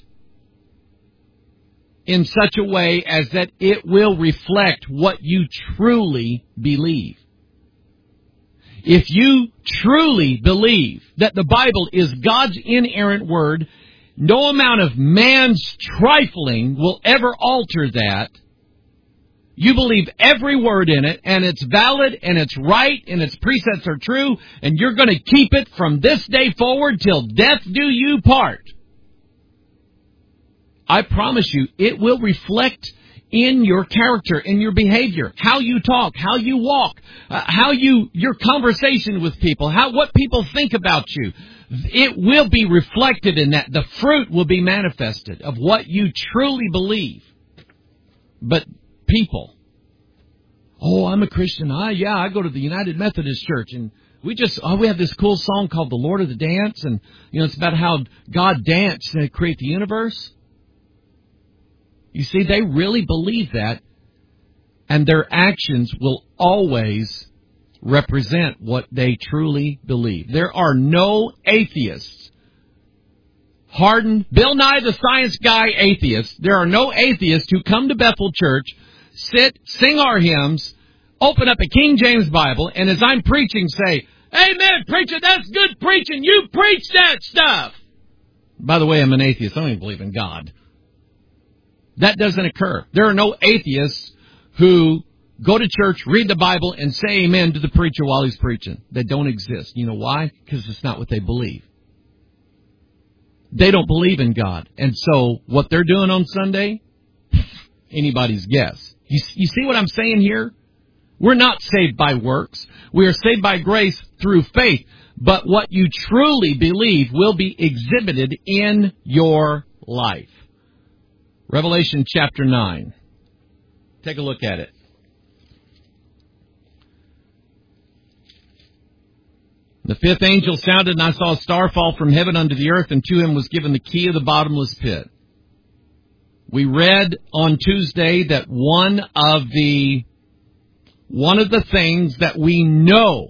in such a way as that it will reflect what you truly believe. If you truly believe that the Bible is God's inerrant word, no amount of man's trifling will ever alter that. You believe every word in it, and it's valid, and it's right, and its precepts are true, and you're going to keep it from this day forward till death do you part. I promise you, it will reflect in your character, in your behavior, how you talk, how you walk, uh, how you, your conversation with people, how, what people think about you. It will be reflected in that. The fruit will be manifested of what you truly believe. But people, oh, I'm a Christian. Ah, yeah, I go to the United Methodist Church, and we just, oh, we have this cool song called The Lord of the Dance, and, you know, it's about how God danced to create the universe. You see, they really believe that, and their actions will always represent what they truly believe. There are no atheists, hardened, Bill Nye the Science Guy atheists. There are no atheists who come to Bethel Church, sit, sing our hymns, open up a King James Bible, and as I'm preaching say, amen, preacher, that's good preaching. You preach that stuff. By the way, I'm an atheist. I don't even believe in God. That doesn't occur. There are no atheists who go to church, read the Bible, and say amen to the preacher while he's preaching. They don't exist. You know why? Because it's not what they believe. They don't believe in God. And so what they're doing on Sunday, anybody's guess. You, you see what I'm saying here? We're not saved by works. We are saved by grace through faith. But what you truly believe will be exhibited in your life. Revelation chapter nine. Take a look at it. The fifth angel sounded, and I saw a star fall from heaven unto the earth, and to him was given the key of the bottomless pit. We read on Tuesday that one of the one of the things that we know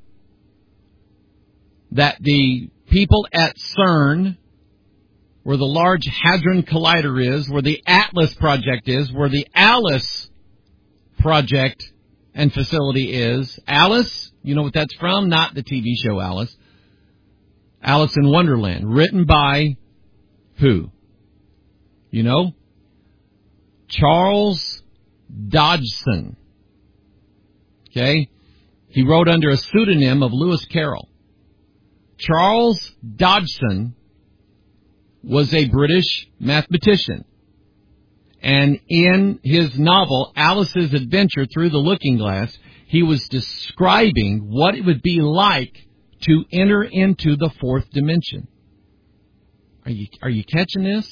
that the people at CERN, where the Large Hadron Collider is, where the ATLAS project is, where the ALICE project and facility is. ALICE, you know what that's from? Not the T V show Alice. Alice in Wonderland, written by who? You know? Charles Dodgson. Okay? He wrote under a pseudonym of Lewis Carroll. Charles Dodgson was a British mathematician. And in his novel, Alice's Adventure Through the Looking Glass, he was describing what it would be like to enter into the fourth dimension. Are you, are you catching this?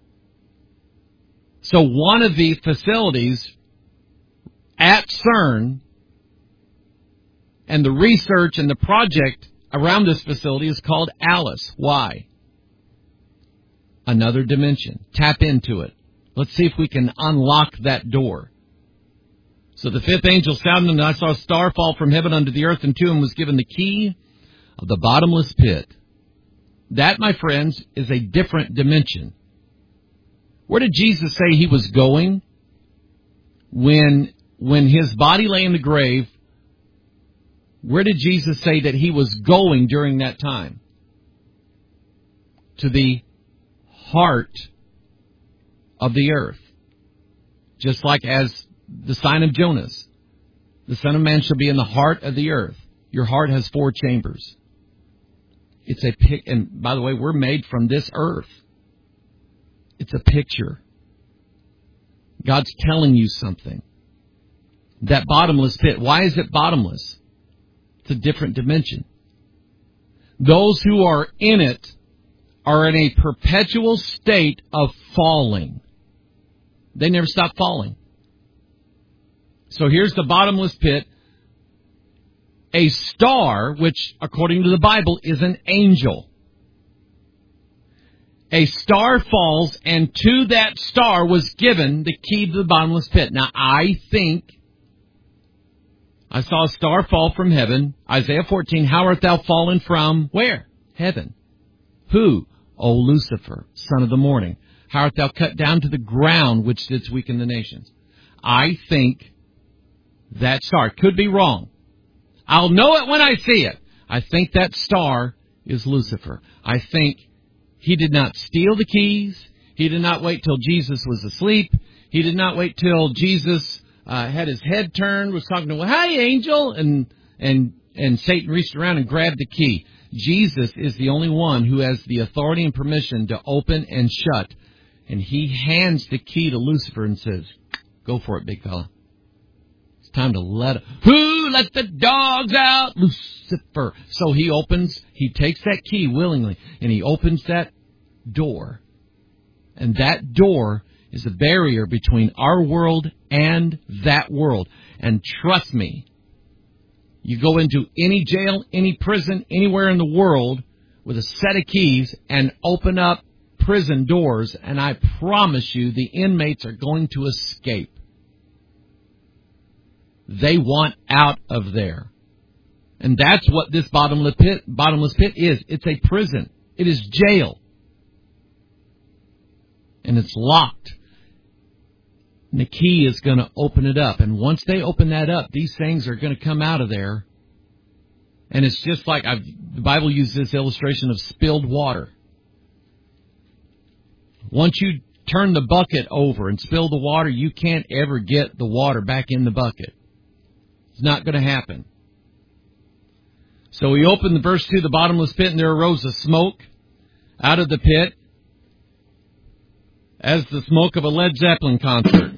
So one of the facilities at CERN and the research and the project around this facility is called ALICE. Why? Another dimension. Tap into it. Let's see if we can unlock that door. So the fifth angel sounded, and I saw a star fall from heaven unto the earth, and to him was given the key of the bottomless pit. That, my friends, is a different dimension. Where did Jesus say he was going when, when his body lay in the grave? Where did Jesus say that he was going during that time? To the heart of the earth. Just like as the sign of Jonas, the Son of Man shall be in the heart of the earth. Your heart has four chambers. It's a pic, and by the way, we're made from this earth. It's a picture. God's telling you something. That bottomless pit, why is it bottomless? It's a different dimension. Those who are in it are in a perpetual state of falling. They never stop falling. So here's the bottomless pit. A star, which according to the Bible is an angel. A star falls, and to that star was given the key to the bottomless pit. Now I think I saw a star fall from heaven. Isaiah fourteen, how art thou fallen from where? Heaven. Who? O Lucifer, son of the morning. How art thou cut down to the ground, which didst weaken the nations? I think that star, could be wrong. I'll know it when I see it. I think that star is Lucifer. I think he did not steal the keys. He did not wait till Jesus was asleep. He did not wait till Jesus uh, had his head turned, was talking to him, "Hi, angel," and and and Satan reached around and grabbed the key. Jesus is the only one who has the authority and permission to open and shut. And he hands the key to Lucifer and says, "Go for it, big fella. It's time to let it. Who let the dogs out? Lucifer." So he opens, he takes that key willingly, and he opens that door. And that door is a barrier between our world and that world. And trust me, you go into any jail, any prison, anywhere in the world with a set of keys and open up prison doors, and I promise you the inmates are going to escape. They want out of there. And that's what this bottomless pit, bottomless pit is. It's a prison. It is jail. And it's locked. And the key is going to open it up. And once they open that up, these things are going to come out of there. And it's just like I've, the Bible uses this illustration of spilled water. Once you turn the bucket over and spill the water, you can't ever get the water back in the bucket. It's not going to happen. So he opened the verse two, the bottomless pit, and there arose a smoke out of the pit as the smoke of a Led Zeppelin concert.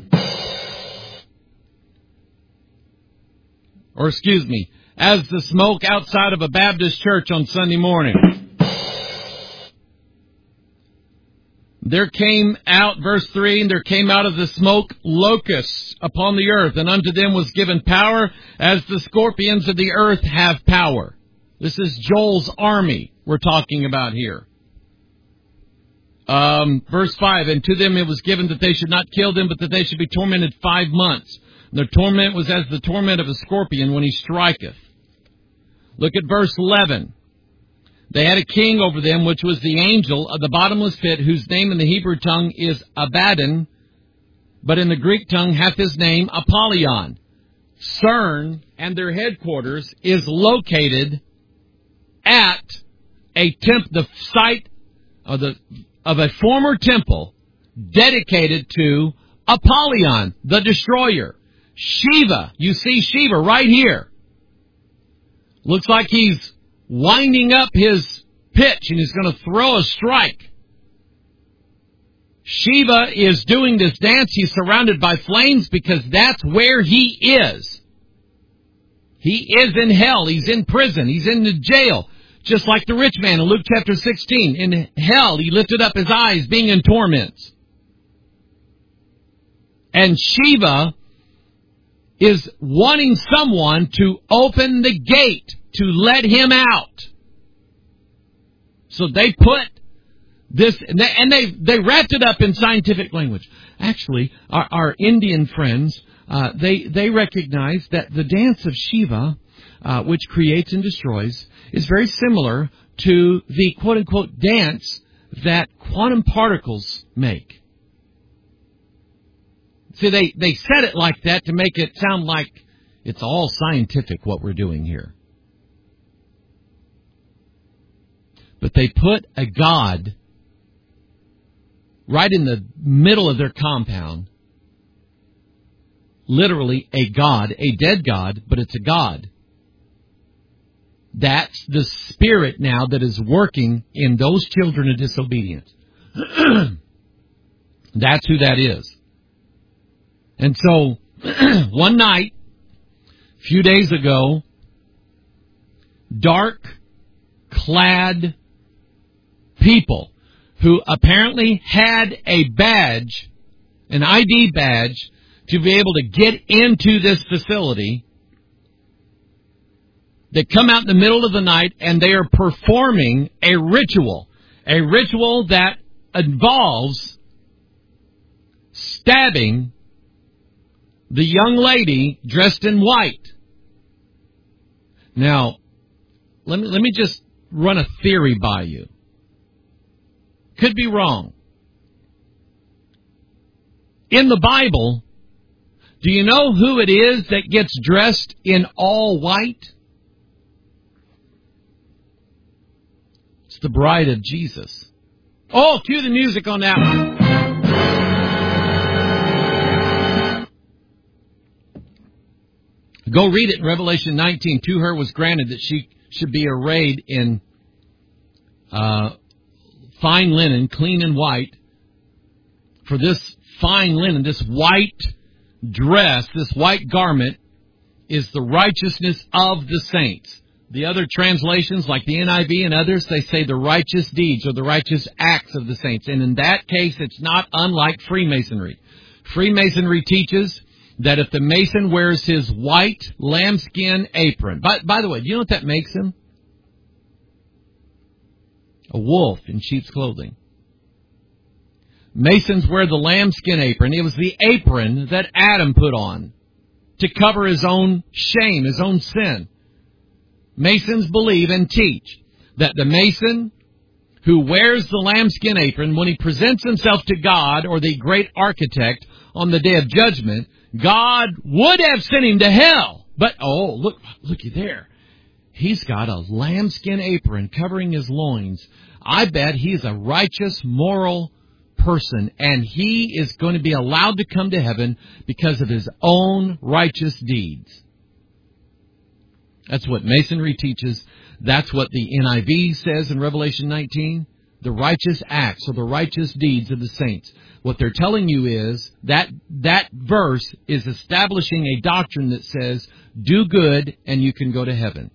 Or excuse me, as the smoke outside of a Baptist church on Sunday morning. There came out, verse three, and there came out of the smoke locusts upon the earth, and unto them was given power as the scorpions of the earth have power. This is Joel's army we're talking about here. Um, verse five, and to them it was given that they should not kill them, but that they should be tormented five months. Their torment was as the torment of a scorpion when he striketh. Look at verse eleven. They had a king over them, which was the angel of the bottomless pit, whose name in the Hebrew tongue is Abaddon, but in the Greek tongue hath his name Apollyon. CERN and their headquarters is located at a temp, the site of the of a former temple dedicated to Apollyon, the destroyer. Shiva, you see Shiva right here. Looks like he's winding up his pitch and he's going to throw a strike. Shiva is doing this dance. He's surrounded by flames because that's where he is. He is in hell. He's in prison. He's in the jail. Just like the rich man in Luke chapter sixteen. In hell, he lifted up his eyes, being in torments. And Shiva is wanting someone to open the gate to let him out. So they put this, and they, and they, they wrapped it up in scientific language. Actually, our, our Indian friends, uh, they, they recognize that the dance of Shiva uh, which creates and destroys, is very similar to the quote-unquote dance that quantum particles make. See, they, they said it like that to make it sound like it's all scientific what we're doing here. But they put a God right in the middle of their compound. Literally a God, a dead God, but it's a God. That's the spirit now that is working in those children of disobedience. That's who that is. And so, one night, a few days ago, dark clad people who apparently had a badge, an I D badge, to be able to get into this facility, they come out in the middle of the night and they are performing a ritual. A ritual that involves stabbing the young lady dressed in white. Now, let me, let me just run a theory by you. Could be wrong. In the Bible, do you know who it is that gets dressed in all white? It's the bride of Jesus. Oh, cue the music on that one. Go read it in Revelation nineteen. To her was granted that she should be arrayed in uh, fine linen, clean and white. For this fine linen, this white dress, this white garment, is the righteousness of the saints. The other translations, like the N I V and others, they say the righteous deeds or the righteous acts of the saints. And in that case, it's not unlike Freemasonry. Freemasonry teaches that if the Mason wears his white lambskin apron... By, by the way, do you know what that makes him? A wolf in sheep's clothing. Masons wear the lambskin apron. It was the apron that Adam put on to cover his own shame, his own sin. Masons believe and teach that the Mason who wears the lambskin apron, when he presents himself to God or the great architect on the day of judgment, God would have sent him to hell. But, oh, look, looky there. He's got a lambskin apron covering his loins. I bet he's a righteous, moral person, and he is going to be allowed to come to heaven because of his own righteous deeds. That's what Masonry teaches. That's what the N I V says in Revelation nineteen. The righteous acts or the righteous deeds of the saints. What they're telling you is that that verse is establishing a doctrine that says, do good and you can go to heaven.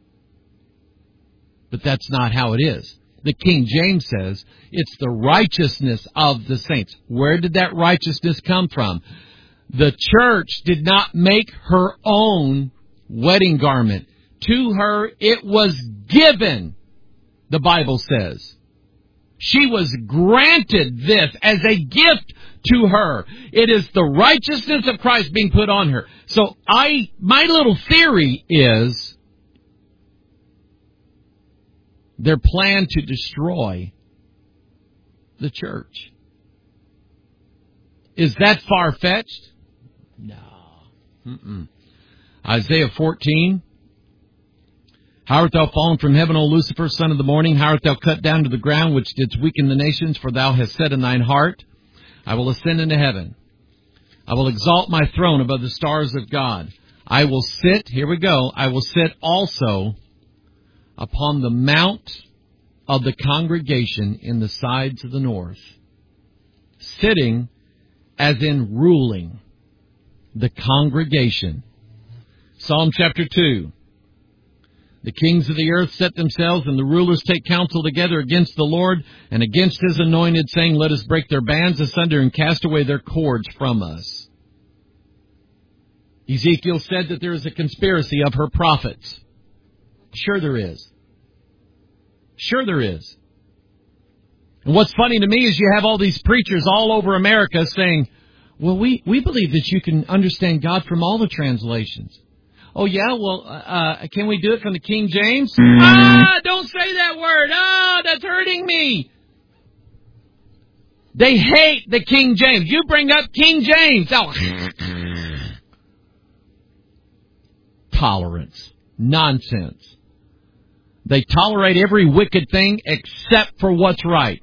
But that's not how it is. The King James says it's the righteousness of the saints. Where did that righteousness come from? The church did not make her own wedding garment. To her, it was given, the Bible says. She was granted this as a gift to her. It is the righteousness of Christ being put on her. So I, my little theory is their plan to destroy the church. Is that far-fetched? No. Mm-mm. Isaiah fourteen. How art thou fallen from heaven, O Lucifer, son of the morning? How art thou cut down to the ground, which didst weaken the nations? For thou hast said in thine heart, I will ascend into heaven. I will exalt my throne above the stars of God. I will sit, here we go, I will sit also upon the mount of the congregation in the sides of the north. Sitting as in ruling the congregation. Psalm chapter two. The kings of the earth set themselves, and the rulers take counsel together against the Lord and against his anointed, saying, let us break their bands asunder and cast away their cords from us. Ezekiel said that there is a conspiracy of her prophets. Sure there is. Sure there is. And what's funny to me is you have all these preachers all over America saying, well, we, we believe that you can understand God from all the translations. Oh, yeah? Well, uh, can we do it from the King James? Ah, don't say that word. Ah, that's hurting me. They hate the King James. You bring up King James. Oh. Tolerance. Nonsense. They tolerate every wicked thing except for what's right.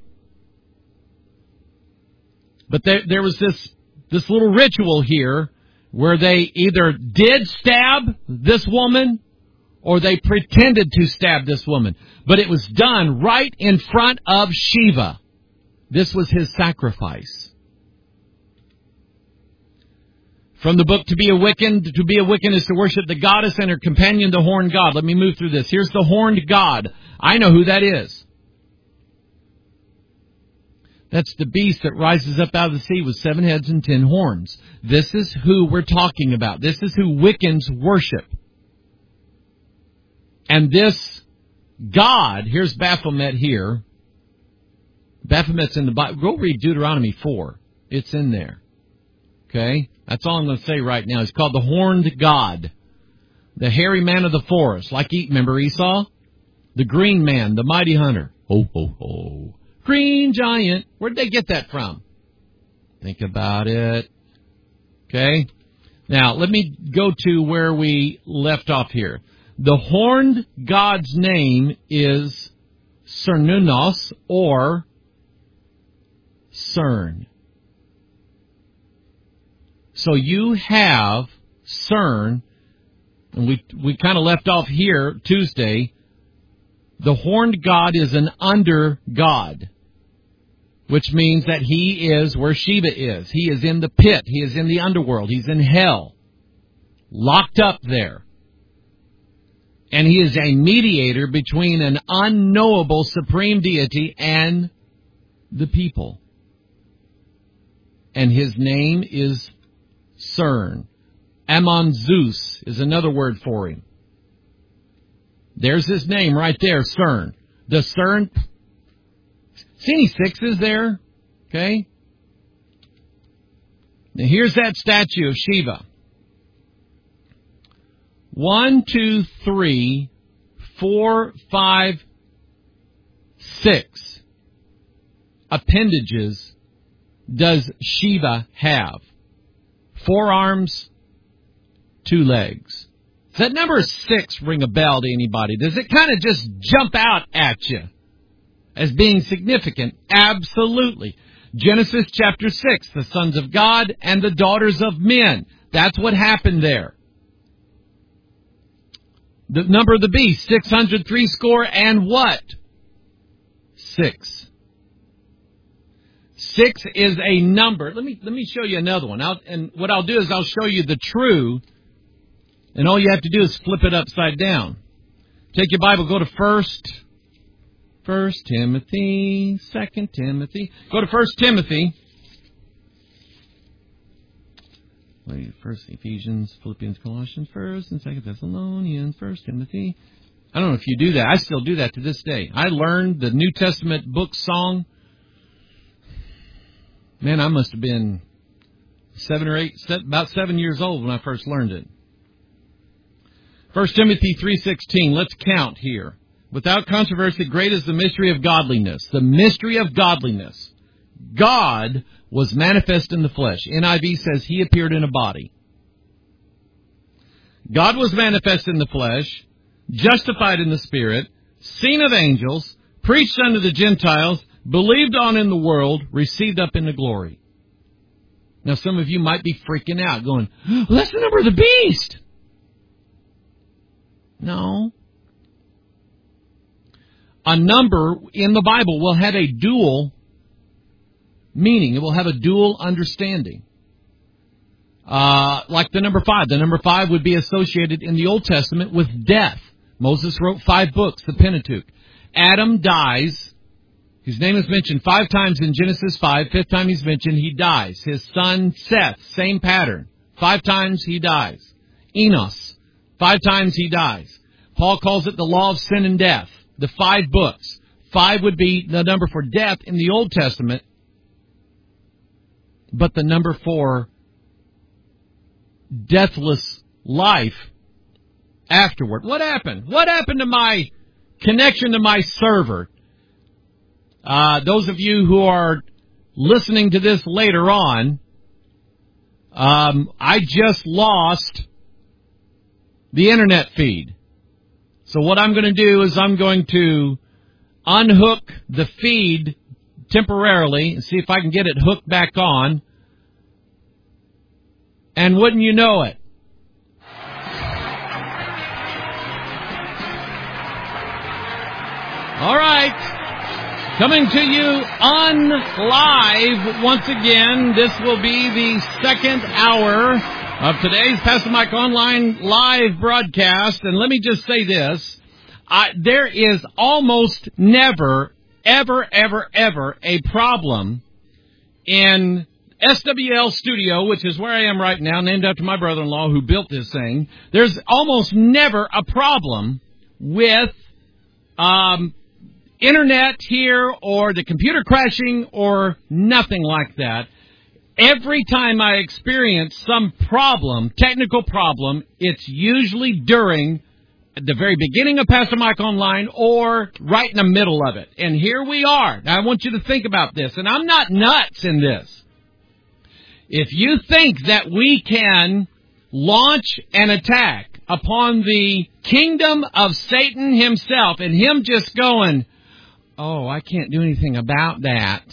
But there, there was this, this little ritual here where they either did stab this woman or they pretended to stab this woman. But it was done right in front of Shiva. This was his sacrifice. From the book, To Be a Wiccan, to be a Wiccan is to worship the goddess and her companion, the horned god. Let me move through this. Here's the horned god. I know who that is. That's the beast that rises up out of the sea with seven heads and ten horns. This is who we're talking about. This is who Wiccans worship. And this God, here's Baphomet here. Baphomet's in the Bible. Go read Deuteronomy four. It's in there. Okay? That's all I'm going to say right now. He's called the horned god. The hairy man of the forest. Like, remember Esau? The green man, the mighty hunter. Ho, ho, ho. Green giant. Where'd they get that from? Think about it. Okay? Now, let me go to where we left off here. The horned god's name is Cernunnos, or Cern. So you have Cern, and we we kind of left off here Tuesday. The horned god is an under god, which means that he is where Shiva is. He is in the pit. He is in the underworld. He's in hell, locked up there. And he is a mediator between an unknowable supreme deity and the people. And his name is Cern. Ammon Zeus is another word for him. There's his name right there, Cern. The Cern. See any sixes there? Okay. Now here's that statue of Shiva. One, two, three, four, five, six appendages does Shiva have. Four arms, two legs. Does that number six ring a bell to anybody? Does it kind of just jump out at you as being significant? Absolutely. Genesis chapter six, the sons of God and the daughters of men. That's what happened there. The number of the beast, six hundred three score and what? Six. Six is a number. Let me let me show you another one. I'll, and what I'll do is I'll show you the true, and all you have to do is flip it upside down. Take your Bible, go to First, First Timothy, Second Timothy. Go to First Timothy. First Ephesians, Philippians, Colossians, First and Second Thessalonians, First Timothy. I don't know if you do that. I still do that to this day. I learned the New Testament book song. Man, I must have been seven or eight, about seven years old when I first learned it. First Timothy three sixteen. Let's count here. Without controversy, great is the mystery of godliness. The mystery of godliness. God was manifest in the flesh. N I V says he appeared in a body. God was manifest in the flesh, justified in the Spirit, seen of angels, preached unto the Gentiles, believed on in the world, received up into glory. Now some of you might be freaking out, going, well, that's the number of the beast. No. A number in the Bible will have a dual meaning. It will have a dual understanding. Uh, like the number five. The number five would be associated in the Old Testament with death. Moses wrote five books, the Pentateuch. Adam dies. His name is mentioned five times in Genesis five. Fifth time he's mentioned, he dies. His son Seth, same pattern. Five times he dies. Enos, five times he dies. Paul calls it the law of sin and death. The five books. Five would be the number for death in the Old Testament. But the number for deathless life afterward. What happened? What happened to my connection to my server? Uh, those of you who are listening to this later on, um, I just lost the internet feed. So what I'm going to do is I'm going to unhook the feed temporarily and see if I can get it hooked back on. And wouldn't you know it, all right, coming to you on live once again. This will be the second hour of today's Pastor Mike Online live broadcast. And let me just say this. I, there is almost never, ever, ever, ever a problem in S W L Studio, which is where I am right now, named after my brother-in-law who built this thing. There's almost never a problem with um, internet here or the computer crashing or nothing like that. Every time I experience some problem, technical problem, it's usually during the very beginning of Pastor Mike Online or right in the middle of it. And here we are. Now, I want you to think about this, and I'm not nuts in this. If you think that we can launch an attack upon the kingdom of Satan himself and him just going, oh, I can't do anything about that.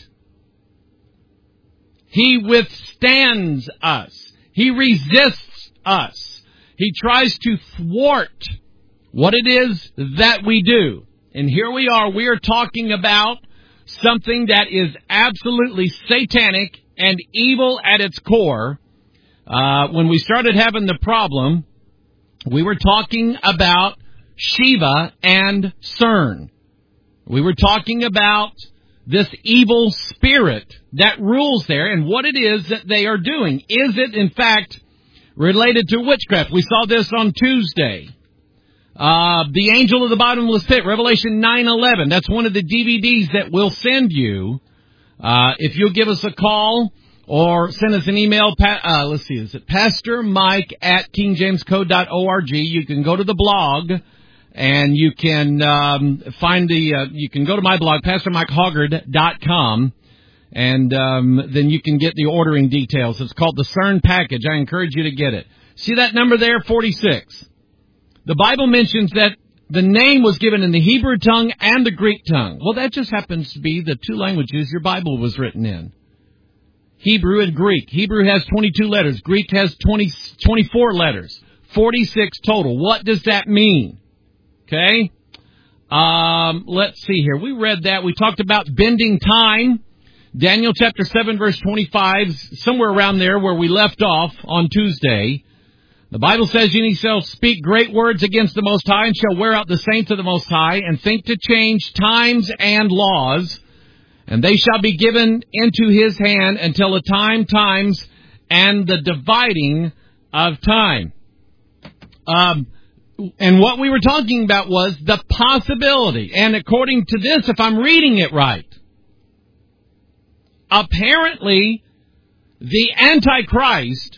He withstands us. He resists us. He tries to thwart what it is that we do. And here we are. We are talking about something that is absolutely satanic and evil at its core. Uh, when we started having the problem, we were talking about Shiva and CERN. We were talking about this evil spirit that rules there and what it is that they are doing. Is it, in fact, related to witchcraft? We saw this on Tuesday. Uh, the Angel of the Bottomless Pit, Revelation nine eleven. That's one of the D V Ds that we'll send you. Uh, if you'll give us a call or send us an email, pa- uh, let's see, is it Pastor Mike at king james code dot org? You can go to the blog and you can um, find the, uh, you can go to my blog, pastor mike hoggard dot com, and um, then you can get the ordering details. It's called the CERN package. I encourage you to get it. See that number there, forty-six? The Bible mentions that the name was given in the Hebrew tongue and the Greek tongue. Well, that just happens to be the two languages your Bible was written in. Hebrew and Greek. Hebrew has twenty-two letters. Greek has twenty, twenty-four letters. forty-six total. What does that mean? Okay. Um, let's see here. We read that. We talked about bending time. Daniel chapter seven, verse twenty-five, somewhere around there where we left off on Tuesday. The Bible says, "You shall speak great words against the Most High, and shall wear out the saints of the Most High, and think to change times and laws, and they shall be given into his hand until the time, times, and the dividing of time." Um, and what we were talking about was the possibility, and according to this, if I'm reading it right, apparently the Antichrist,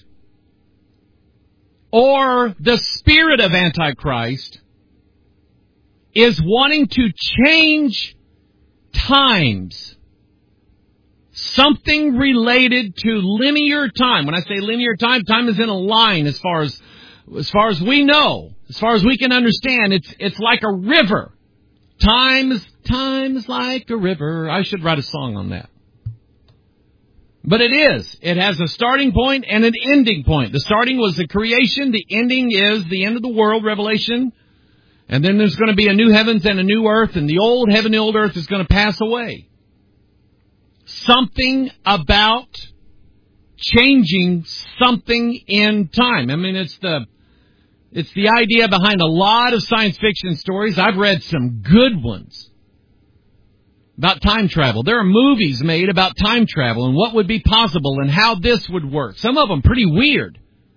or the spirit of Antichrist, is wanting to change times. Something related to linear time. When I say linear time, time is in a line as far as as far as we know, as far as we can understand. It's it's like a river. Time's time's like a river. I should write a song on that. But it is. It has a starting point and an ending point. The starting was the creation. The ending is the end of the world, Revelation. And then there's going to be a new heavens and a new earth, and the old heaven and old earth is going to pass away. Something about changing something in time. I mean, it's the it's the idea behind a lot of science fiction stories. I've read some good ones about time travel. There are movies made about time travel and what would be possible and how this would work. Some of them pretty weird.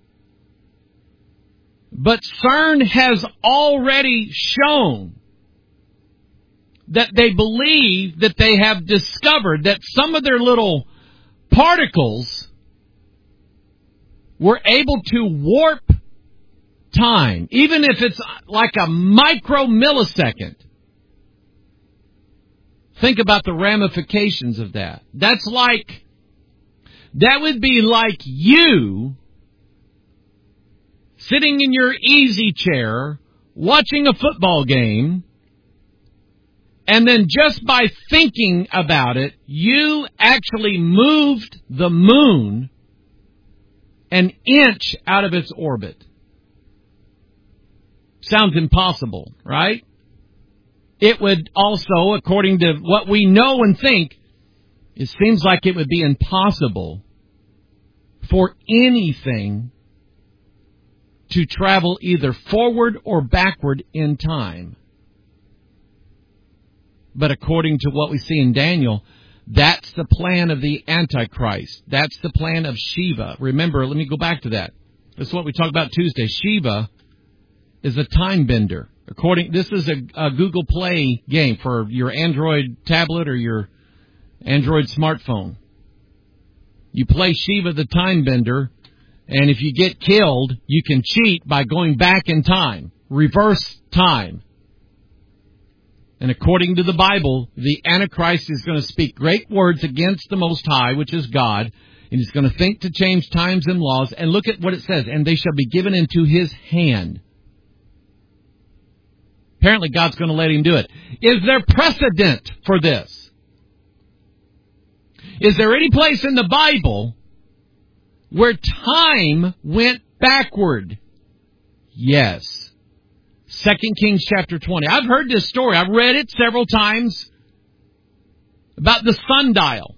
But CERN has already shown that they believe that they have discovered that some of their little particles were able to warp time, even if it's like a micro millisecond, think about the ramifications of that. That's like, that would be like you sitting in your easy chair watching a football game, and then just by thinking about it, you actually moved the moon an inch out of its orbit. Sounds impossible, right? It would also, according to what we know and think, it seems like it would be impossible for anything to travel either forward or backward in time. But according to what we see in Daniel, that's the plan of the Antichrist. That's the plan of Shiva. Remember, let me go back to that. This is what we talked about Tuesday. Shiva is a time bender. According, this is a, a Google Play game for your Android tablet or your Android smartphone. You play Shiva the time bender, and if you get killed, you can cheat by going back in time. Reverse time. And according to the Bible, the Antichrist is going to speak great words against the Most High, which is God, and he's going to think to change times and laws. And look at what it says, and they shall be given into his hand. Apparently God's going to let him do it. Is there precedent for this? Is there any place in the Bible where time went backward? Yes. Second Kings chapter twenty. I've heard this story. I've read it several times about the sundial.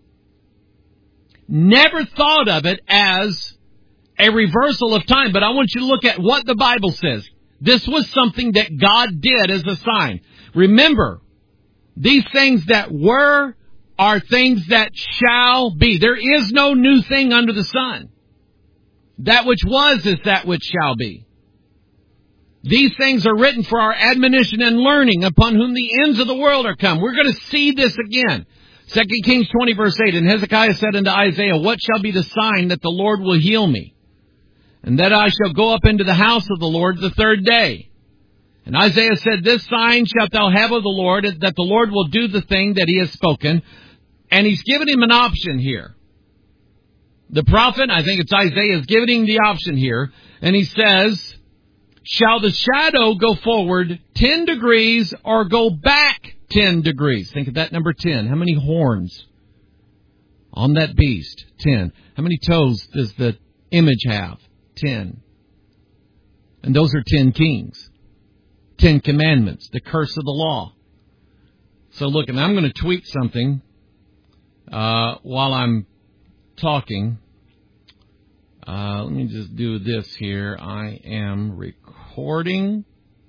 Never thought of it as a reversal of time, but I want you to look at what the Bible says. This was something that God did as a sign. Remember, these things that were are things that shall be. There is no new thing under the sun. That which was is that which shall be. These things are written for our admonition and learning, upon whom the ends of the world are come. We're going to see this again. Second Kings twenty verse eight, and Hezekiah said unto Isaiah, what shall be the sign that the Lord will heal me? And that I shall go up into the house of the Lord the third day. And Isaiah said, this sign shalt thou have of the Lord, that the Lord will do the thing that he has spoken. And he's given him an option here. The prophet, I think it's Isaiah, is giving him the option here. And he says, shall the shadow go forward ten degrees or go back ten degrees? Think of that number ten. How many horns on that beast? ten. How many toes does the image have? ten. And those are ten kings. Ten commandments. The curse of the law. So look, and I'm going to tweet something uh, while I'm talking. Uh, let me just do this here. I am recording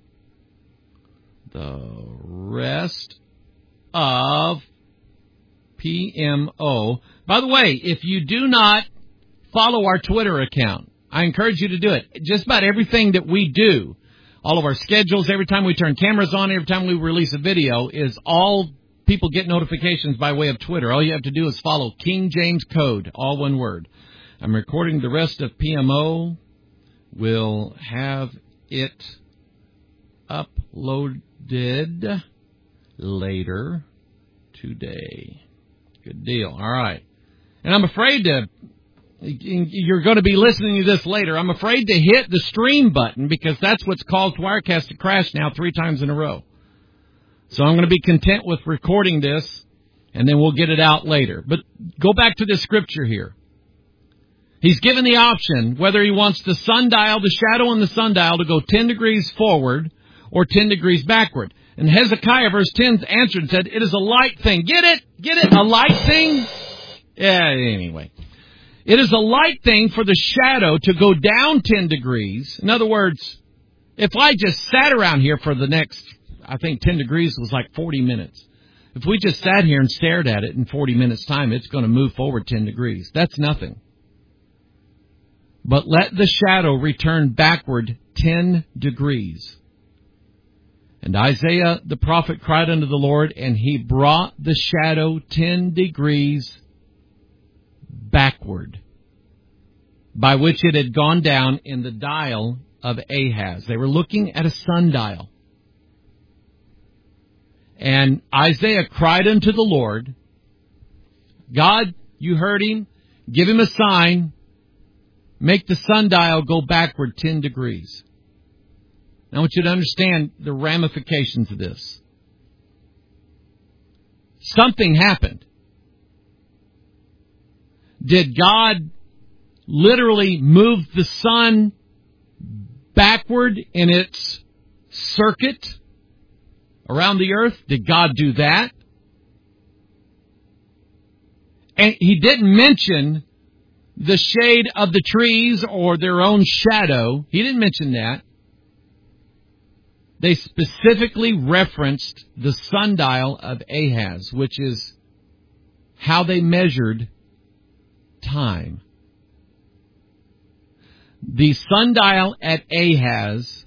the rest of P M O. By the way, if you do not follow our Twitter account, I encourage you to do it. Just about everything that we do, all of our schedules, every time we turn cameras on, every time we release a video, is all people get notifications by way of Twitter. All you have to do is follow King James Code, all one word. I'm recording the rest of P M O. We'll have it uploaded later today. Good deal. All right. And I'm afraid to, you're going to be listening to this later, I'm afraid to hit the stream button because that's what's caused Wirecast to crash now three times in a row. So I'm going to be content with recording this, and then we'll get it out later. But go back to the scripture here. He's given the option whether he wants the sundial, the shadow on the sundial, to go ten degrees forward or ten degrees backward. And Hezekiah, verse ten, answered and said, it is a light thing. Get it? Get it? A light thing? Yeah, anyway. It is a light thing for the shadow to go down ten degrees. In other words, if I just sat around here for the next, I think ten degrees was like forty minutes. If we just sat here and stared at it in forty minutes' time, it's going to move forward ten degrees. That's nothing. But let the shadow return backward ten degrees. And Isaiah the prophet cried unto the Lord, and he brought the shadow ten degrees backward, by which it had gone down in the dial of Ahaz. They were looking at a sundial. And Isaiah cried unto the Lord, God, you heard him. Give him a sign. Make the sundial go backward ten degrees. Now I want you to understand the ramifications of this. Something happened. Did God literally move the sun backward in its circuit around the earth? Did God do that? And he didn't mention the shade of the trees or their own shadow. He didn't mention that. They specifically referenced the sundial of Ahaz, which is how they measured time. The sundial at Ahaz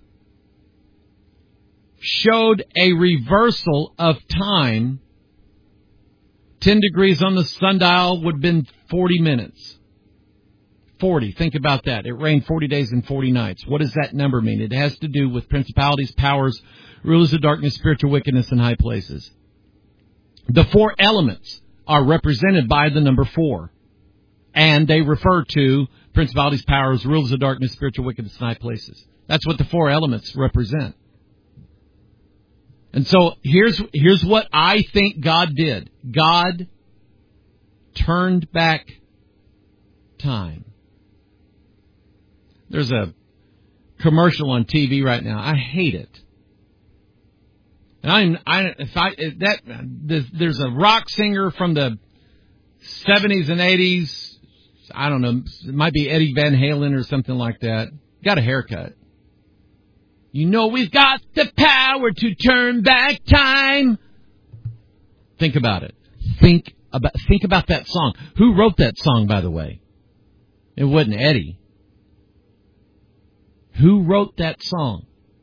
showed a reversal of time. Ten degrees on the sundial would have been forty minutes. forty. Think about that. It rained forty days and forty nights. What does that number mean? It has to do with principalities, powers, rulers of darkness, spiritual wickedness in high places. The four elements are represented by the number four. And they refer to principalities, powers, rulers of darkness, spiritual wickedness in high places. That's what the four elements represent. And so here's here's what I think God did. God turned back time. There's a commercial on T V right now. I hate it. And I'm, I, if I, if that, there's, there's a rock singer from the seventies and eighties. I don't know. It might be Eddie Van Halen or something like that. Got a haircut. You know we've got the power to turn back time. Think about it. Think about, think about that song. Who wrote that song, by the way? It wasn't Eddie. Who wrote that song?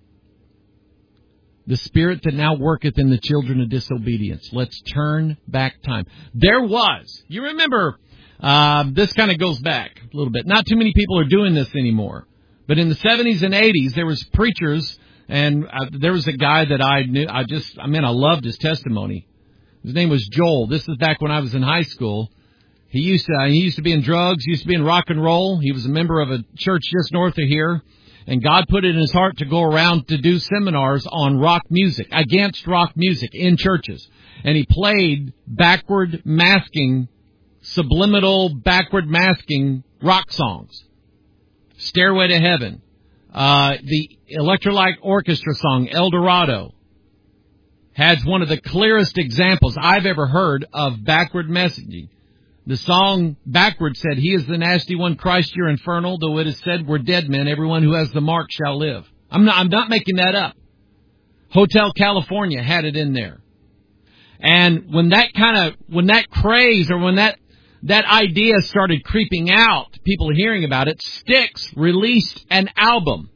The Spirit that now worketh in the children of disobedience. Let's turn back time. There was, you remember, uh, this kind of goes back a little bit. Not too many people are doing this anymore. But in the seventies and eighties, there was preachers, and uh, there was a guy that I knew, I just, I mean, I loved his testimony. His name was Joel. This is back when I was in high school. He used to, he used to be in drugs, used to be in rock and roll. He was a member of a church just north of here. And God put it in his heart to go around to do seminars on rock music, against rock music in churches. And he played backward masking, subliminal backward masking rock songs. Stairway to Heaven, uh, the Electrolyte Orchestra song, El Dorado, has one of the clearest examples I've ever heard of backward messaging. The song backward said, He is the nasty one, Christ you're infernal, though it is said we're dead men, everyone who has the mark shall live. I'm not, I'm not making that up. Hotel California had it in there. And when that kind of, when that craze or when that That idea started creeping out, people hearing about it, Styx released an album.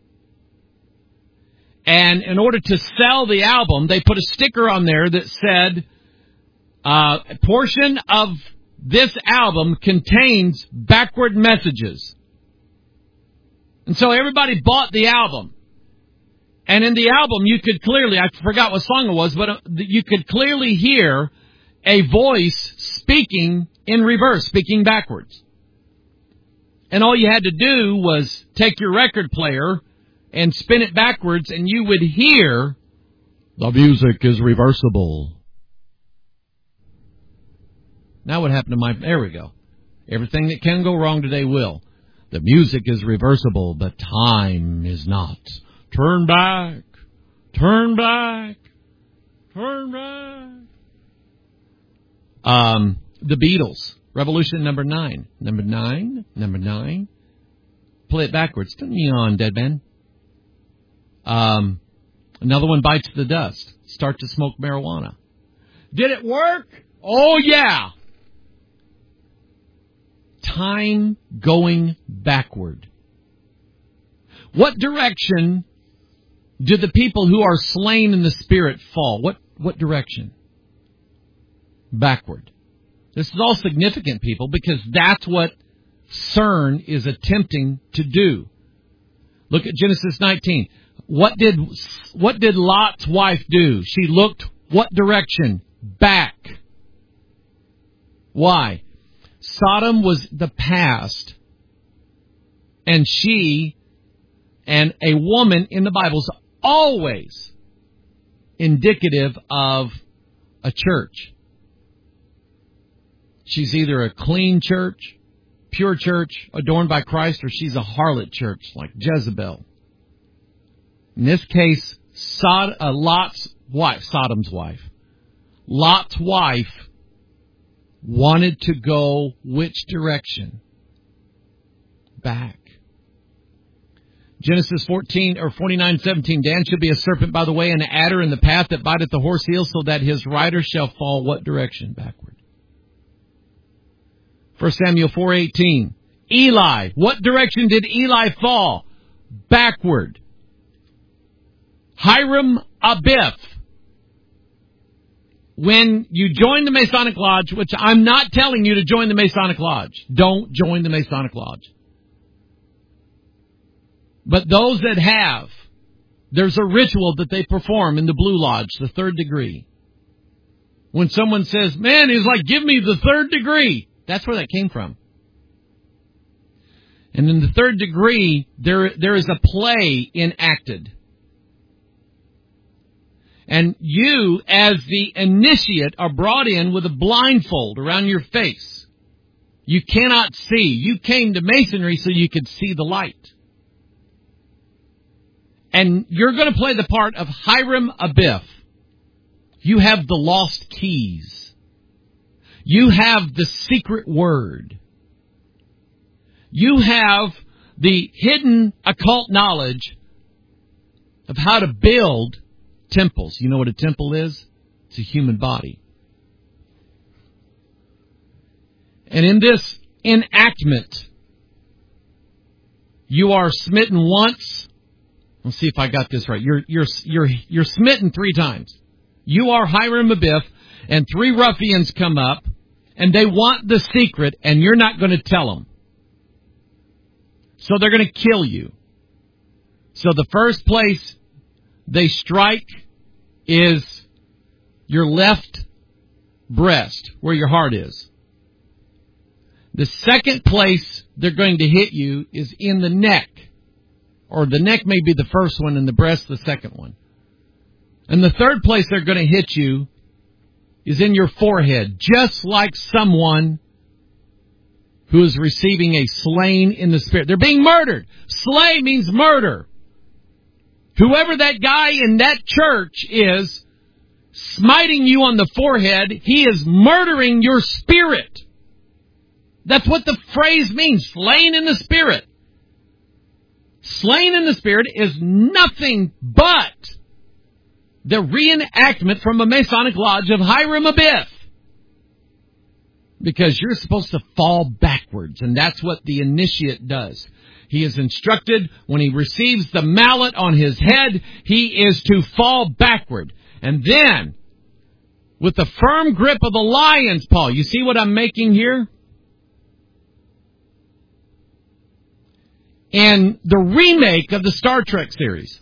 And in order to sell the album, they put a sticker on there that said, uh, a portion of this album contains backward messages. And so everybody bought the album. And in the album, you could clearly, I forgot what song it was, but you could clearly hear a voice speaking in reverse, speaking backwards. And all you had to do was take your record player and spin it backwards, and you would hear, the music is reversible. Now what happened to my, there we go. Everything that can go wrong today will. The music is reversible, but time is not. Turn back, turn back, turn back. Um, the Beatles, Revolution number nine. Number nine, number nine. Play it backwards. Turn me on, dead man. Um, another one, Bites the Dust. Start to smoke marijuana. Did it work? Oh, yeah. Time going backward. What direction do the people who are slain in the Spirit fall? What, what direction? Backward. This is all significant, people, because that's what CERN is attempting to do. Look at Genesis nineteen. What did, what did Lot's wife do? She looked what direction? Back. Why? Sodom was the past. And she and a woman in the Bible is always indicative of a church. She's either a clean church, pure church, adorned by Christ, or she's a harlot church like Jezebel. In this case, Sod- uh, Lot's wife, Sodom's wife, Lot's wife wanted to go which direction? Back. Genesis fourteen or forty-nine seventeen. Dan shall be a serpent by the way, and an adder in the path that biteth the horse heel, so that his rider shall fall what direction? Backward. First Samuel four eighteen. Eli. What direction did Eli fall? Backward. Hiram Abiff. When you join the Masonic Lodge, which I'm not telling you to join the Masonic Lodge. Don't join the Masonic Lodge. But those that have, there's a ritual that they perform in the Blue Lodge, the third degree. When someone says, man, he's like, give me the third degree. That's where that came from. And in the third degree, there there is a play enacted. And you, as the initiate, are brought in with a blindfold around your face. You cannot see. You came to Masonry so you could see the light. And you're going to play the part of Hiram Abiff. You have the lost keys. You have the secret word. You have the hidden occult knowledge of how to build temples. You know what a temple is? It's a human body. And in this enactment, you are smitten once. Let's see if I got this right. You're you're you're you're smitten three times. You are Hiram Abiff, and three ruffians come up, and they want the secret, and you're not going to tell them. So they're going to kill you. So the first place they strike is your left breast, where your heart is. The second place they're going to hit you is in the neck. Or the neck may be the first one and the breast the second one. And the third place they're going to hit you is in your forehead, just like someone who is receiving a slain in the spirit. They're being murdered. Slay means murder. Whoever that guy in that church is smiting you on the forehead, he is murdering your spirit. That's what the phrase means, slain in the spirit. Slain in the spirit is nothing but the reenactment from a Masonic Lodge of Hiram Abiff. Because you're supposed to fall backwards, and that's what the initiate does. He is instructed when he receives the mallet on his head, he is to fall backward. And then, with the firm grip of the lion's paw, you see what I'm making here? In the remake of the Star Trek series,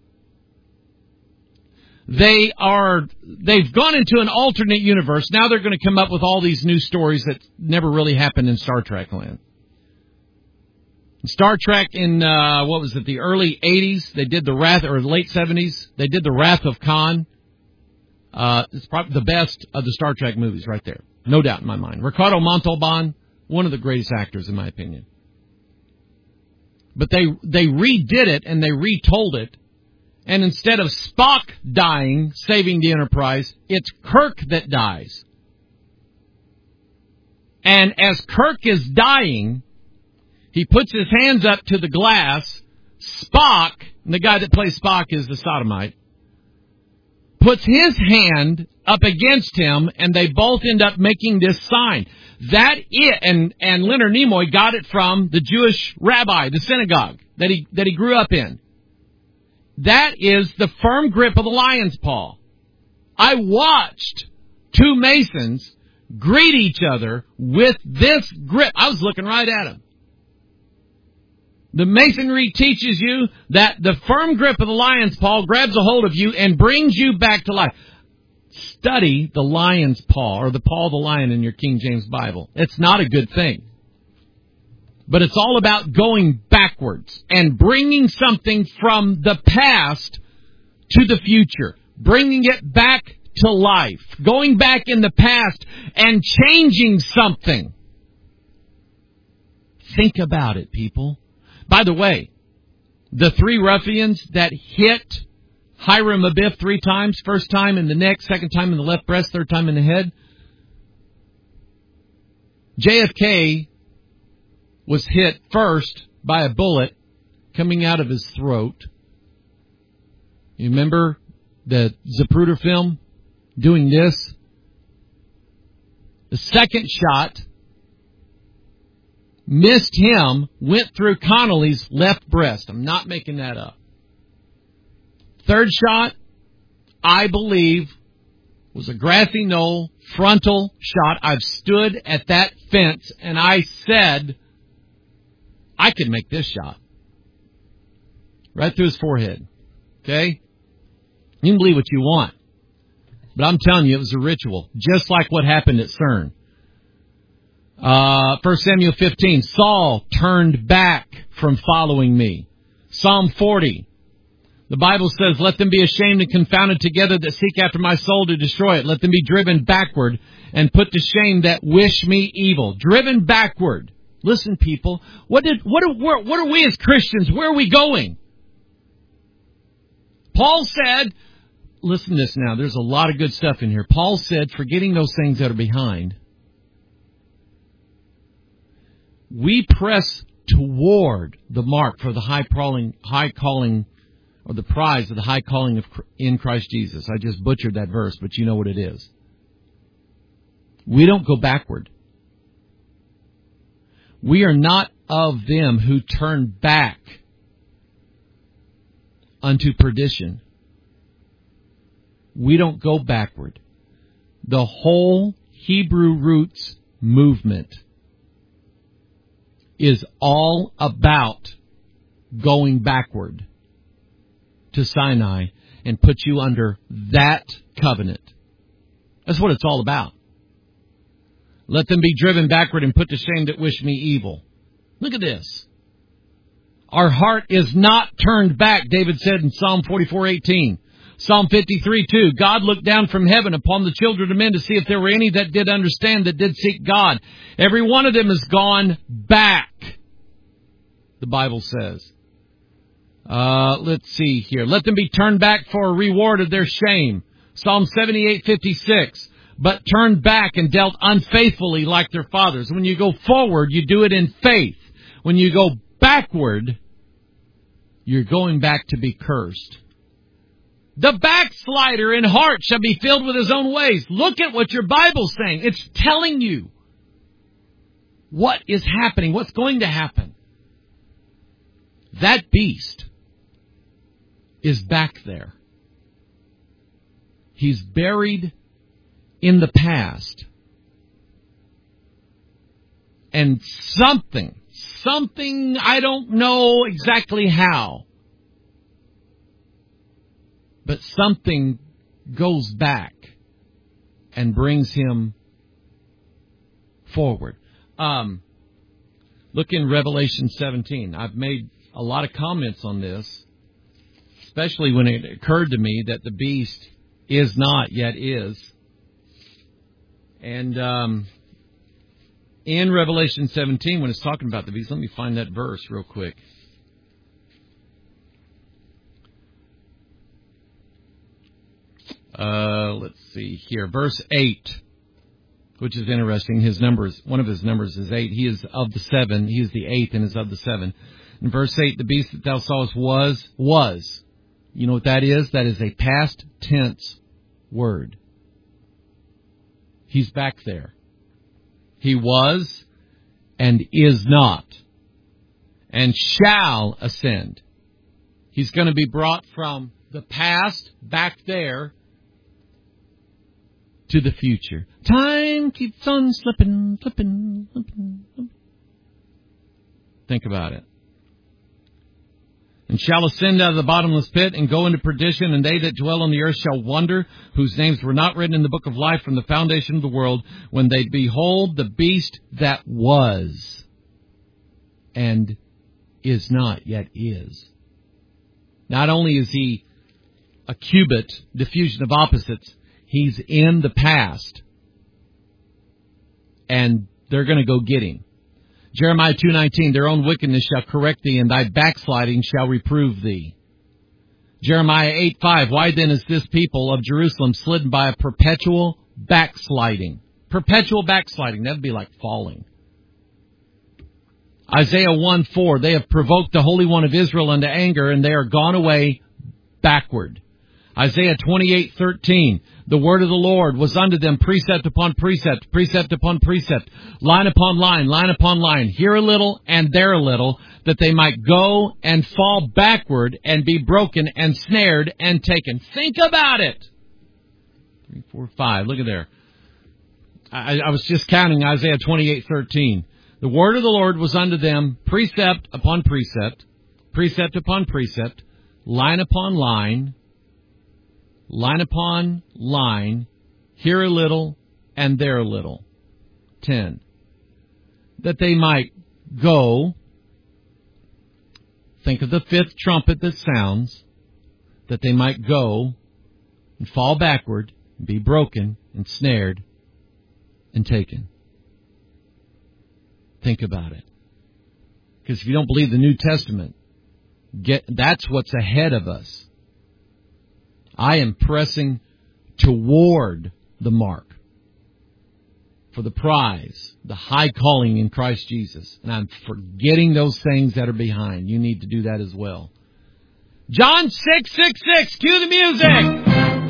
they are, they've gone into an alternate universe. Now they're going to come up with all these new stories that never really happened in Star Trek land. Star Trek in, uh, what was it, the early eighties, they did the Wrath, or late seventies, they did the Wrath of Khan. Uh, it's probably the best of the Star Trek movies right there. No doubt in my mind. Ricardo Montalban, one of the greatest actors in my opinion. But they, they redid it and they retold it. And instead of Spock dying, saving the Enterprise, it's Kirk that dies. And as Kirk is dying, he puts his hands up to the glass. Spock, and the guy that plays Spock is the sodomite, puts his hand up against him, and they both end up making this sign. That it, and, and Leonard Nimoy got it from the Jewish rabbi, the synagogue that he, that he grew up in. That is the firm grip of the lion's paw. I watched two Masons greet each other with this grip. I was looking right at him. The masonry teaches you that the firm grip of the lion's paw grabs a hold of you and brings you back to life. Study the lion's paw, or the paw of the lion in your King James Bible. It's not a good thing. But it's all about going backwards and bringing something from the past to the future. Bringing it back to life. Going back in the past and changing something. Think about it, people. By the way, the three ruffians that hit Hiram Abiff three times, first time in the neck, second time in the left breast, third time in the head. J F K was hit first by a bullet coming out of his throat. You remember the Zapruder film doing this? The second shot missed him, went through Connolly's left breast. I'm not making that up. Third shot, I believe, was a grassy knoll, frontal shot. I've stood at that fence and I said, I could make this shot. Right through his forehead. Okay? You can believe what you want. But I'm telling you, it was a ritual. Just like what happened at CERN. Uh, First Samuel fifteen, Saul turned back from following me. Psalm forty, the Bible says, let them be ashamed and confounded together that seek after my soul to destroy it. Let them be driven backward and put to shame that wish me evil. Driven backward. Listen, people, what did, what are, where, what are we as Christians? Where are we going? Paul said, listen to this now, there's a lot of good stuff in here. Paul said, forgetting those things that are behind, we press toward the mark for the high calling, high calling, or the prize of the high calling of in Christ Jesus. I just butchered that verse, but you know what it is. We don't go backward. We are not of them who turn back unto perdition. We don't go backward. The whole Hebrew roots movement is all about going backward to Sinai and put you under that covenant. That's what it's all about. Let them be driven backward and put to shame that wish me evil. Look at this. Our heart is not turned back, David said in Psalm forty-four eighteen. Psalm fifty-three two, God looked down from heaven upon the children of men to see if there were any that did understand, that did seek God. Every one of them has gone back, the Bible says. Uh, let's see here. Let them be turned back for a reward of their shame. Psalm seventy-eight fifty-six. But turned back and dealt unfaithfully like their fathers. When you go forward, you do it in faith. When you go backward, you're going back to be cursed. The backslider in heart shall be filled with his own ways. Look at what your Bible's saying. It's telling you what is happening, what's going to happen. That beast is back there. He's buried in the past. And something, something, I don't know exactly how, but something goes back and brings him forward. Um, look in Revelation seventeen. I've made a lot of comments on this, especially when it occurred to me that the beast is not, yet is. And um, in Revelation seventeen, when it's talking about the beast, let me find that verse real quick. Uh, let's see here. Verse eight, which is interesting. His numbers, one of his numbers is eight. He is of the seven. He is the eighth and is of the seven. In verse eight, the beast that thou sawest was, was. You know what that is? That is a past tense word. He's back there. He was and is not and shall ascend. He's going to be brought from the past back there to the future. Time keeps on slipping, slipping, slipping, slipping. Think about it. and shall ascend out of the bottomless pit and go into perdition, and they that dwell on the earth shall wonder, whose names were not written in the book of life from the foundation of the world, when they behold the beast that was, and is not, yet is. Not only is he a cubit, diffusion of opposites, he's in the past. And they're going to go get him. Jeremiah two nineteen, their own wickedness shall correct thee, and thy backsliding shall reprove thee. Jeremiah eight five, why then is this people of Jerusalem slidden by a perpetual backsliding? Perpetual backsliding, that'd be like falling. Isaiah one four, they have provoked the Holy One of Israel unto anger, and they are gone away backward. Isaiah twenty-eight thirteen, the word of the Lord was unto them precept upon precept, precept upon precept, line upon line, line upon line, here a little and there a little, that they might go and fall backward and be broken and snared and taken. Think about it. Three, four, five. Look at there. I, I was just counting Isaiah twenty-eight thirteen. The word of the Lord was unto them precept upon precept, precept upon precept, line upon line, line upon line, here a little and there a little. Ten. That they might go, think of the fifth trumpet that sounds, that they might go and fall backward, and be broken and snared and taken. Think about it. Because if you don't believe the New Testament, get that's what's ahead of us. I am pressing toward the mark for the prize, the high calling in Christ Jesus. And I'm forgetting those things that are behind. You need to do that as well. John six six six, cue the music!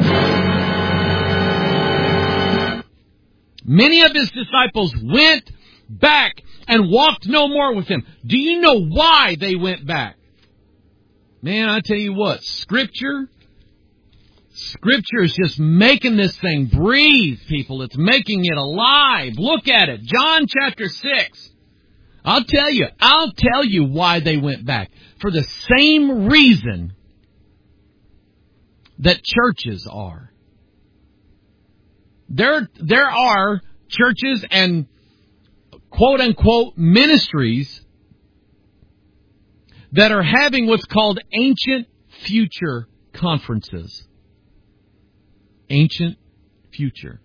Many of his disciples went back and walked no more with him. Do you know why they went back? Man, I tell you what, Scripture... Scripture is just making this thing breathe, people. It's making it alive. Look at it. John chapter six. I'll tell you, I'll tell you why they went back. For the same reason that churches are. There, there are churches and quote unquote ministries that are having what's called ancient future conferences. Ancient future.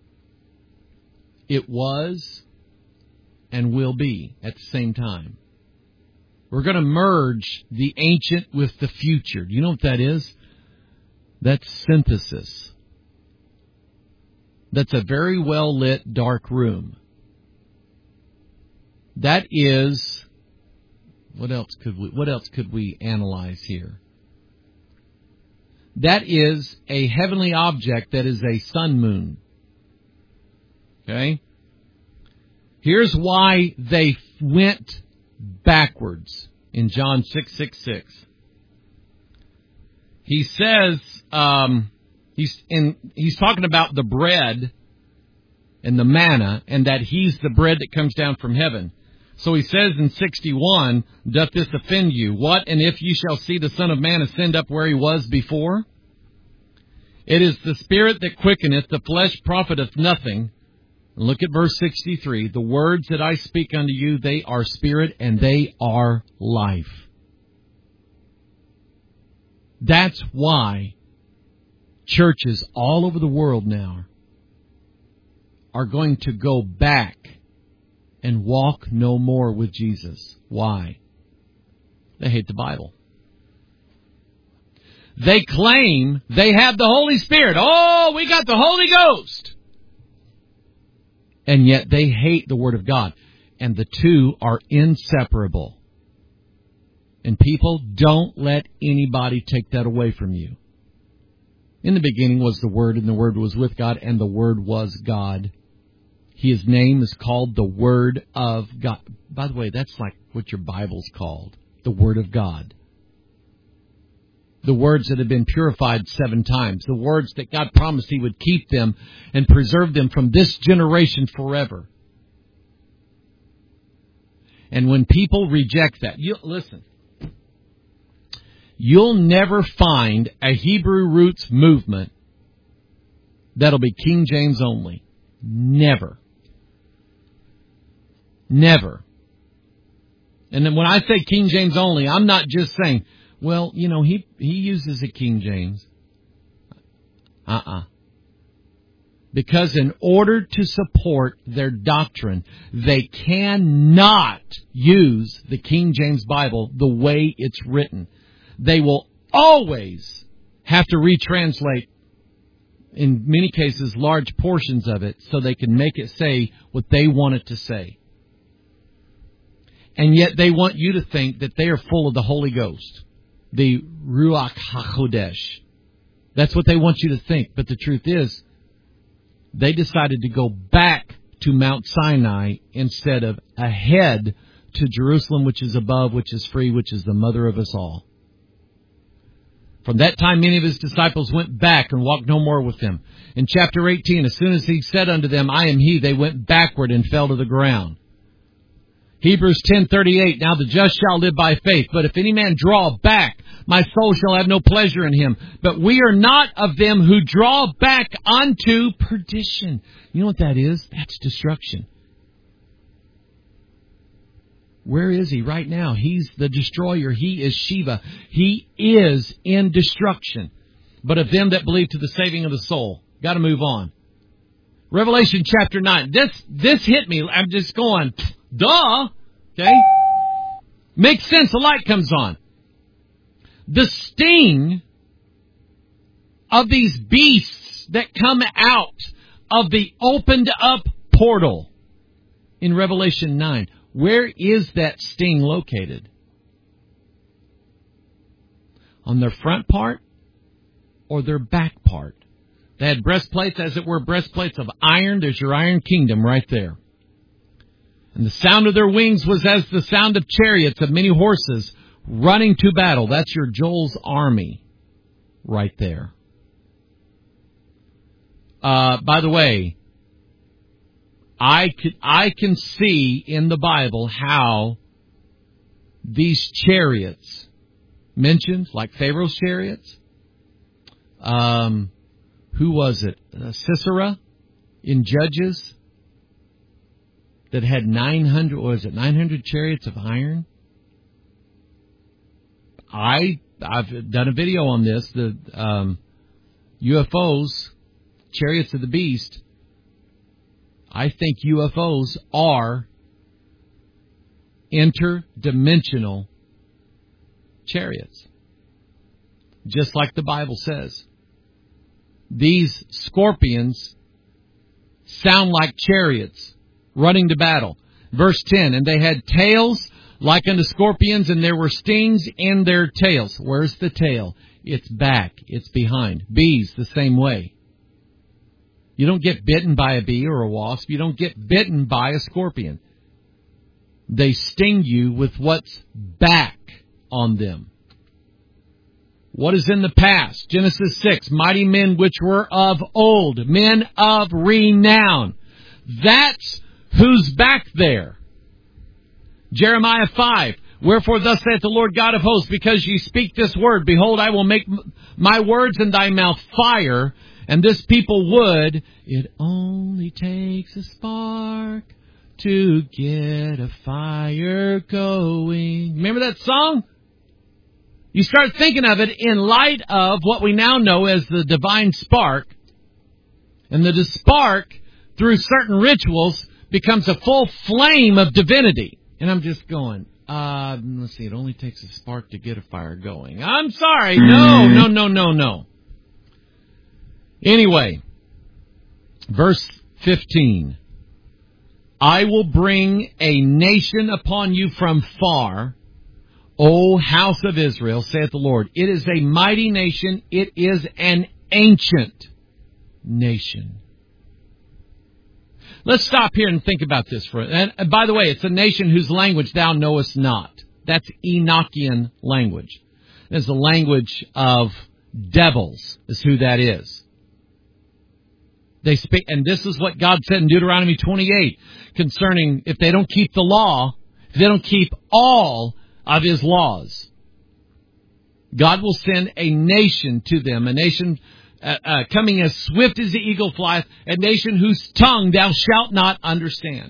It was and will be at the same time. We're going to merge the ancient with the future. Do you know what that is? That's synthesis. That's a very well lit dark room. That is, what else could we, what else could we analyze here? That is a heavenly object that is a sun moon. Okay? Here's why they went backwards in John six six six. He says, um, he's in, he's talking about the bread and the manna, and that he's the bread that comes down from heaven. So he says in sixty-one, doth this offend you? What, and if you shall see the Son of Man ascend up where he was before? It is the Spirit that quickeneth, the flesh profiteth nothing. And look at verse sixty-three. The words that I speak unto you, they are spirit and they are life. That's why churches all over the world now are going to go back and walk no more with Jesus. Why? They hate the Bible. They claim they have the Holy Spirit. Oh, we got the Holy Ghost. And yet they hate the Word of God. And the two are inseparable. And people, don't let anybody take that away from you. In the beginning was the Word, and the Word was with God, and the Word was God. His name is called the Word of God. By the way, that's like what your Bible's called. The Word of God. The words that have been purified seven times. The words that God promised He would keep them and preserve them from this generation forever. And when people reject that, you listen. You'll never find a Hebrew roots movement that'll be King James only. Never. Never. And then when I say King James only, I'm not just saying, well, you know, he, he uses a King James. Uh-uh. Because in order to support their doctrine, they cannot use the King James Bible the way it's written. They will always have to retranslate, in many cases, large portions of it so they can make it say what they want it to say. And yet they want you to think that they are full of the Holy Ghost, the Ruach HaKodesh. That's what they want you to think. But the truth is, they decided to go back to Mount Sinai instead of ahead to Jerusalem, which is above, which is free, which is the mother of us all. From that time, many of his disciples went back and walked no more with him. In chapter eighteen, as soon as he said unto them, I am he, they went backward and fell to the ground. Hebrews ten thirty-eight, now the just shall live by faith, but if any man draw back, my soul shall have no pleasure in him. But we are not of them who draw back unto perdition. You know what that is? That's destruction. Where is he right now? He's the destroyer. He is Shiva. He is in destruction. But of them that believe to the saving of the soul. Got to move on. Revelation chapter nine. This, this hit me. I'm just going, duh. Okay. Makes sense. The light comes on. The sting of these beasts that come out of the opened up portal in Revelation nine. Where is that sting located? On their front part or their back part? They had breastplates, as it were, breastplates of iron. There's your iron kingdom right there. And the sound of their wings was as the sound of chariots of many horses running to battle. That's your Joel's army right there. Uh, by the way, I can, I can see in the Bible how these chariots mentioned, like Pharaoh's chariots, um, who was it? Uh, Sisera in Judges that had nine hundred, or was it nine hundred chariots of iron? I, I've done a video on this, the um, U F Os, chariots of the beast. I think U F Os are interdimensional chariots, just like the Bible says. These scorpions sound like chariots running to battle. Verse ten, and they had tails like unto scorpions, and there were stings in their tails. Where's the tail? It's back. It's behind. Bees, the same way. You don't get bitten by a bee or a wasp. You don't get bitten by a scorpion. They sting you with what's back on them. What is in the past? Genesis six, mighty men which were of old, men of renown. That's who's back there. Jeremiah five, wherefore thus saith the Lord God of hosts, because ye speak this word, behold, I will make my words in thy mouth fire, and this people would. It only takes a spark to get a fire going. Remember that song? You start thinking of it in light of what we now know as the divine spark. And the spark, through certain rituals, becomes a full flame of divinity. And I'm just going, uh, let's see, it only takes a spark to get a fire going. I'm sorry. No, no, no, no, no. Anyway, verse fifteen. I will bring a nation upon you from far, O house of Israel, saith the Lord. It is a mighty nation. It is an ancient nation. Let's stop here and think about this for and, and by the way, it's a nation whose language thou knowest not. That's Enochian language. It's the language of devils, is who that is. They speak, and this is what God said in Deuteronomy twenty-eight concerning if they don't keep the law, if they don't keep all of His laws. God will send a nation to them, a nation uh, uh, coming as swift as the eagle flieth, a nation whose tongue thou shalt not understand.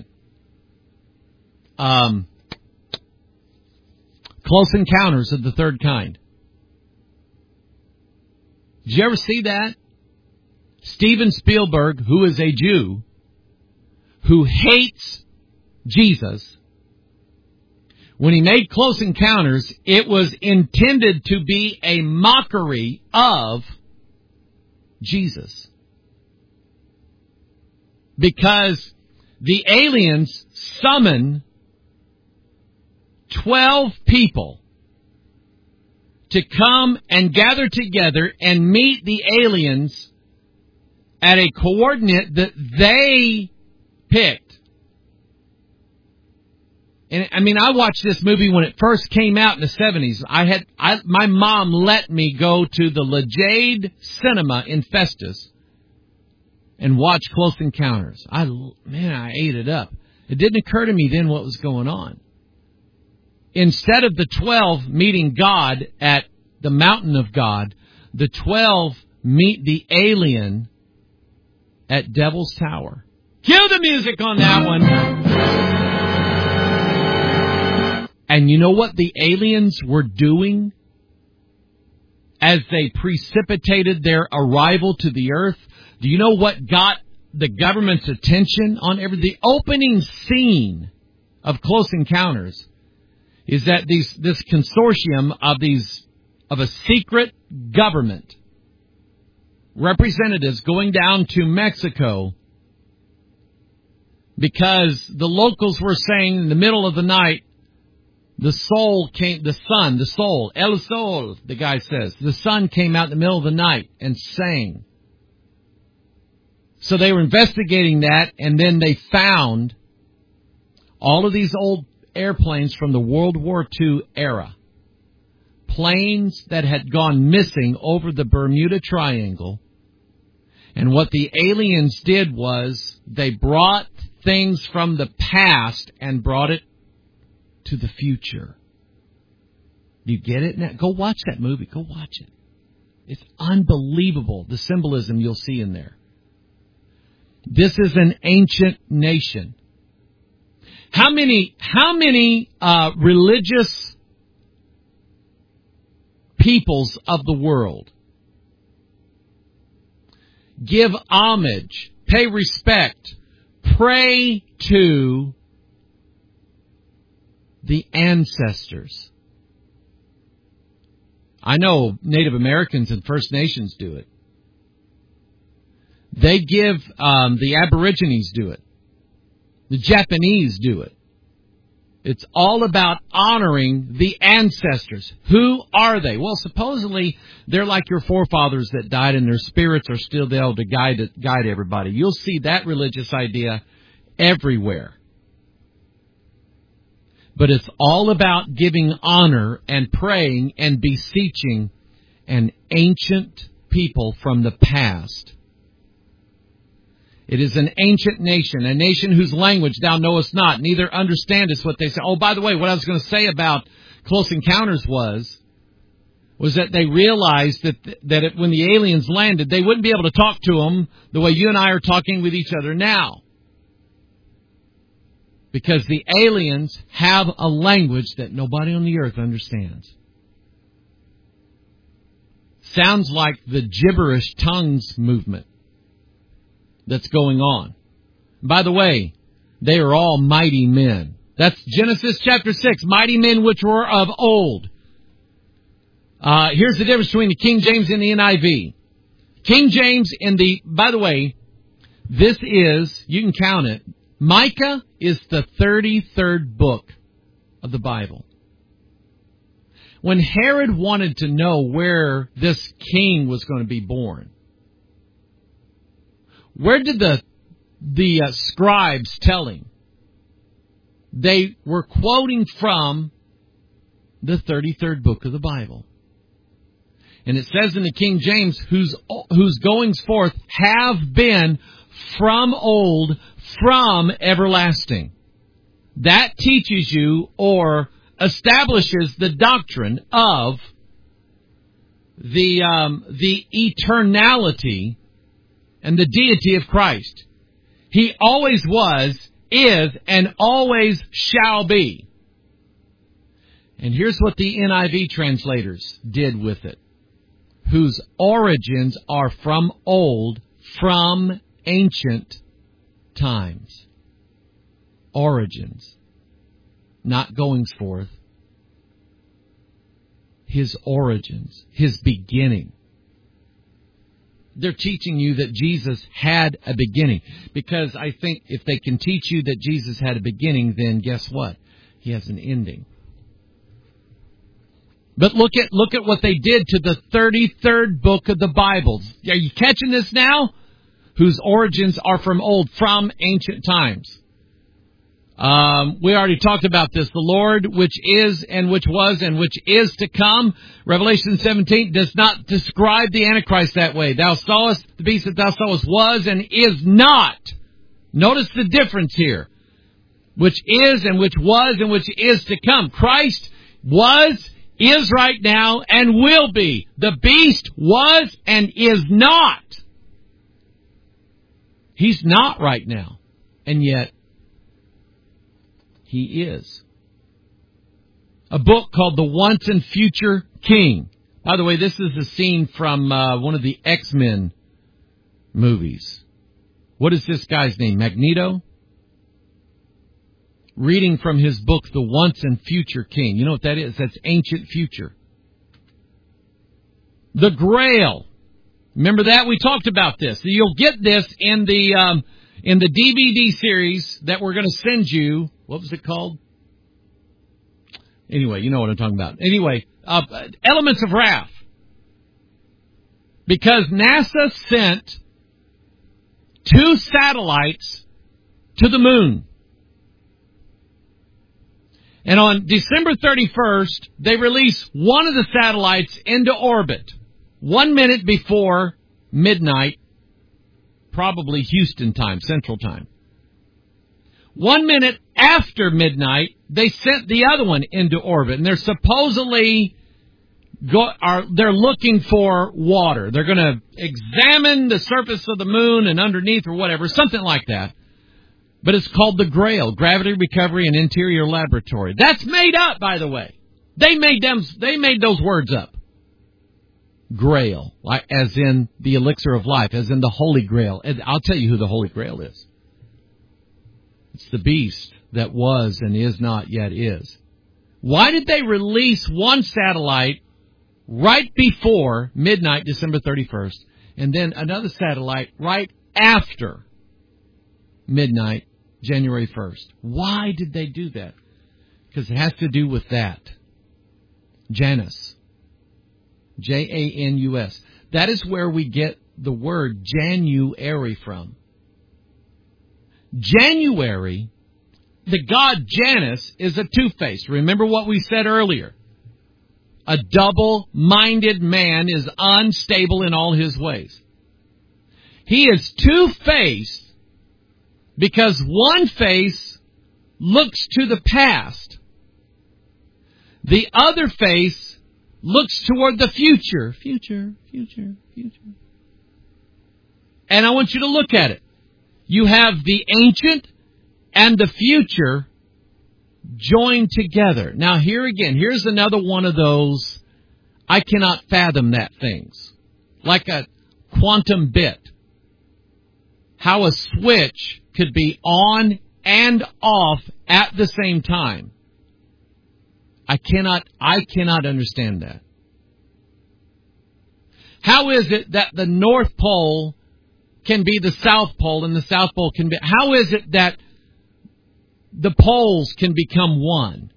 Um, Close Encounters of the Third Kind. Did you ever see that? Steven Spielberg, who is a Jew, who hates Jesus, when he made Close Encounters, it was intended to be a mockery of Jesus. Because the aliens summon twelve people to come and gather together and meet the aliens at a coordinate that they picked. And I mean, I watched this movie when it first came out in the seventies. I had, I, my mom let me go to the La Jade Cinema in Festus and watch Close Encounters. I, man, I ate it up. It didn't occur to me then what was going on. Instead of the twelve meeting God at the mountain of God, the twelve meet the alien at Devil's Tower. Cue the music on that one. And you know what the aliens were doing as they precipitated their arrival to the earth? Do you know what got the government's attention on every, the opening scene of Close Encounters is that these, this consortium of these, of a secret government representatives going down to Mexico because the locals were saying in the middle of the night, the soul came, the sun, the soul, El Sol, the guy says. The sun came out in the middle of the night and sang. So they were investigating that, and then they found all of these old airplanes from the World War Two era. Planes that had gone missing over the Bermuda Triangle. And what the aliens did was they brought things from the past and brought it to the future. Do you get it? Now, go watch that movie. Go watch it. It's unbelievable, the symbolism you'll see in there. This is an ancient nation. How many, how many uh, religious peoples of the world give homage, pay respect, pray to the ancestors? I know Native Americans and First Nations do it. They give, um, the Aborigines do it. The Japanese do it. It's all about honoring the ancestors. Who are they? Well, supposedly they're like your forefathers that died and their spirits are still there to guide, guide everybody. You'll see that religious idea everywhere. But it's all about giving honor and praying and beseeching an ancient people from the past. It is an ancient nation, a nation whose language thou knowest not, neither understandest what they say. Oh, by the way, what I was going to say about Close Encounters was, was that they realized that, that it, when the aliens landed, they wouldn't be able to talk to them the way you and I are talking with each other now. Because the aliens have a language that nobody on the earth understands. Sounds like the gibberish tongues movement that's going on. By the way, they are all mighty men. That's Genesis chapter six, mighty men which were of old. Uh, here's the difference between the King James and the N I V. King James in the, by the way, this is, you can count it, Micah is the thirty-third book of the Bible. When Herod wanted to know where this king was going to be born, where did the the uh, scribes tell him? They were quoting from the thirty-third book of the Bible. And it says in the King James, whose whose goings forth have been from old, from everlasting. That teaches you or establishes the doctrine of the um, the eternality and the deity of Christ. He always was, is, and always shall be. And here's what the N I V translators did with it. Whose origins are from old, from ancient times. Origins. Not goings forth. His origins. His beginning. They're teaching you that Jesus had a beginning. Because I think if they can teach you that Jesus had a beginning, then guess what? He has an ending. But look at look at what they did to the thirty-third book of the Bible. Are you catching this now? Whose origins are from old, from ancient times. Um, we already talked about this. The Lord, which is and which was and which is to come. Revelation seventeen does not describe the Antichrist that way. Thou sawest, the beast that thou sawest was and is not. Notice the difference here. Which is and which was and which is to come. Christ was, is right now, and will be. The beast was and is not. He's not right now. And yet, he is. A book called The Once and Future King. By the way, this is a scene from uh, one of the X-Men movies. What is this guy's name? Magneto? Reading from his book, The Once and Future King. You know what that is? That's ancient future. The Grail. Remember that? We talked about this. You'll get this in the um, in the D V D series that we're going to send you. What was it called? Anyway, you know what I'm talking about. Anyway, uh, Elements of Wrath. Because NASA sent two satellites to the moon. And on December thirty-first, they release one of the satellites into orbit. One minute before midnight, probably Houston time, Central time. One minute after midnight, they sent the other one into orbit. And they're supposedly, go, are they're looking for water. They're going to examine the surface of the moon and underneath or whatever, something like that. But it's called the Grail, Gravity Recovery and Interior Laboratory. That's made up, by the way. They made them. They made those words up. Grail, as in the elixir of life, as in the Holy Grail. And I'll tell you who the Holy Grail is. It's the beast that was and is not yet is. Why did they release one satellite right before midnight, December thirty-first, and then another satellite right after midnight, January first? Why did they do that? Because it has to do with that. Janus. J A N U S. That is where we get the word January from. January, the god Janus, is a two-faced. Remember what we said earlier. A double-minded man is unstable in all his ways. He is two-faced because one face looks to the past. The other face looks toward the future. Future, future, future. And I want you to look at it. You have the ancient and the future joined together. Now here again, here's another one of those I cannot fathom that things. Like a quantum bit. How a switch could be on and off at the same time. I cannot, I cannot understand that. How is it that the North Pole can be the South Pole and the South Pole can be, how is it that the poles can become one?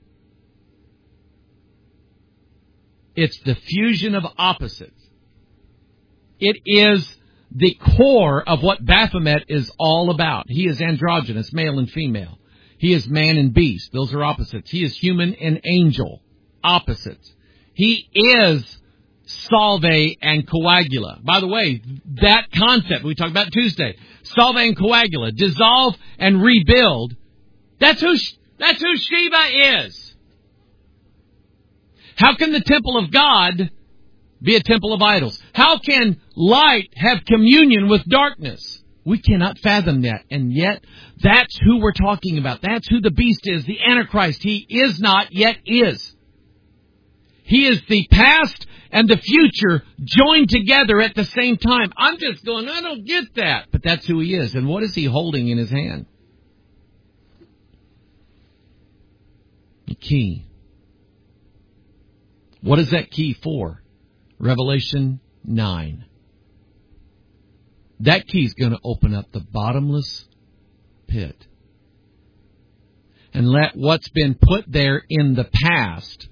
It's the fusion of opposites. It is the core of what Baphomet is all about. He is androgynous, male and female. He is man and beast. Those are opposites. He is human and angel. Opposites. He is Salve and Coagula. By the way, that concept we talked about Tuesday. Salve and Coagula. Dissolve and rebuild. That's who, that's who Shiva is. How can the temple of God be a temple of idols? How can light have communion with darkness? We cannot fathom that. And yet, that's who we're talking about. That's who the beast is, the Antichrist. He is not, yet is. He is the past and the future joined together at the same time. I'm just going, I don't get that. But that's who he is. And what is he holding in his hand? The key. What is that key for? Revelation nine. That key is going to open up the bottomless pit and let what's been put there in the past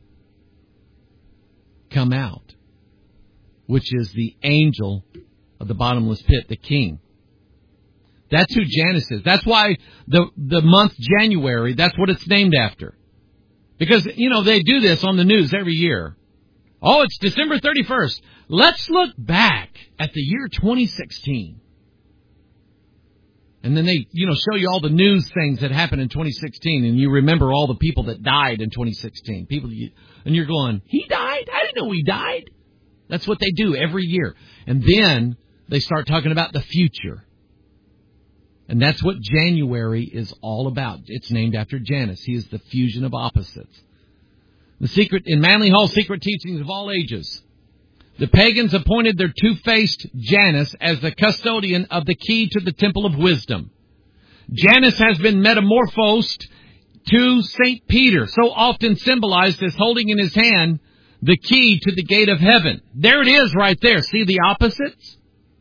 come out, which is the angel of the bottomless pit, the king. That's who Janus is. That's why the, the month January, that's what it's named after. Because, you know, they do this on the news every year. Oh, it's December thirty-first. Let's look back at the year twenty sixteen. And then they, you know, show you all the news things that happened in twenty sixteen, and you remember all the people that died in twenty sixteen. People, and you're going, he died? I didn't know he died. That's what they do every year. And then they start talking about the future. And that's what January is all about. It's named after Janus. He is the fusion of opposites. The secret, in Manly Hall, Secret Teachings of All Ages, the pagans appointed their two-faced Janus as the custodian of the key to the temple of wisdom. Janus has been metamorphosed to Saint Peter, so often symbolized as holding in his hand the key to the gate of heaven. There it is right there. See the opposites?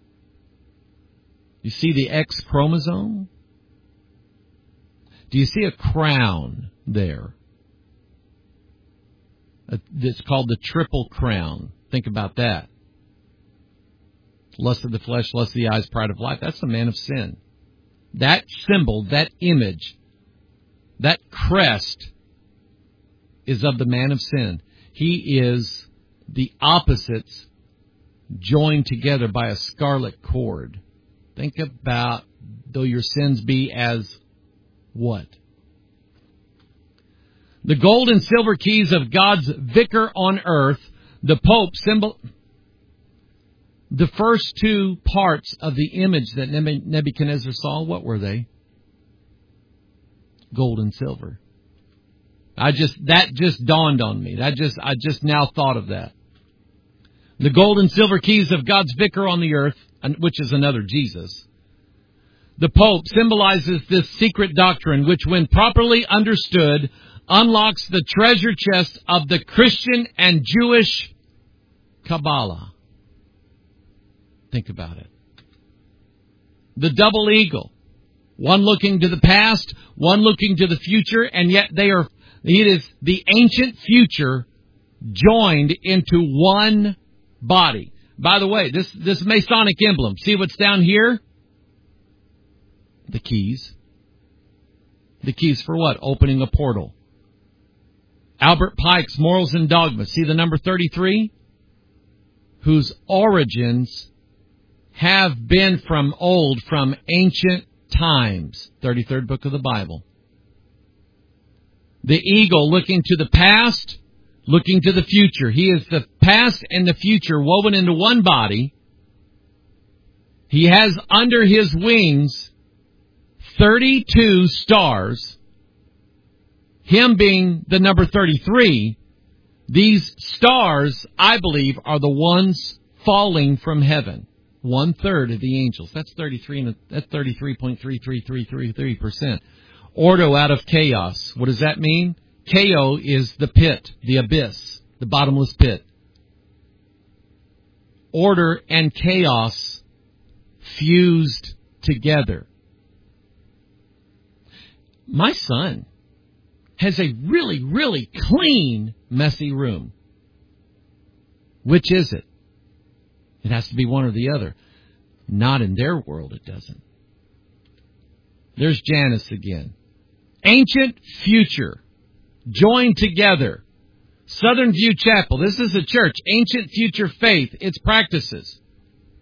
You see the X chromosome? Do you see a crown there? It's called the triple crown. Think about that. Lust of the flesh, lust of the eyes, pride of life. That's the man of sin. That symbol, that image, that crest is of the man of sin. He is the opposites joined together by a scarlet cord. Think about, though your sins be as what? The gold and silver keys of God's vicar on earth, the Pope, symbol. The first two parts of the image that Nebuchadnezzar saw, what were they? Gold and silver. I just, that just dawned on me. That just, I just now thought of that. The gold and silver keys of God's vicar on the earth, which is another Jesus. The Pope symbolizes this secret doctrine, which when properly understood, unlocks the treasure chest of the Christian and Jewish Kabbalah. Think about it. The double eagle. One looking to the past, one looking to the future, and yet they are, it is the ancient future joined into one body. By the way, this, this Masonic emblem, see what's down here? The keys. The keys for what? Opening a portal. Albert Pike's Morals and Dogmas. See the number thirty-three? Whose origins have been from old, from ancient times. thirty-third book of the Bible. The eagle looking to the past, looking to the future. He is the past and the future woven into one body. He has under his wings thirty-two stars. Him being the number thirty-three, these stars, I believe, are the ones falling from heaven. One third of the angels. That's thirty-three, and that's thirty-three point three three three three three percent. Ordo out of chaos. What does that mean? Chaos is the pit, the abyss, the bottomless pit. Order and chaos fused together. My son has a really, really clean, messy room. Which is it? It has to be one or the other. Not in their world, it doesn't. There's Janus again. Ancient future. Joined together. Southern View Chapel. This is a church. Ancient future faith. Its practices.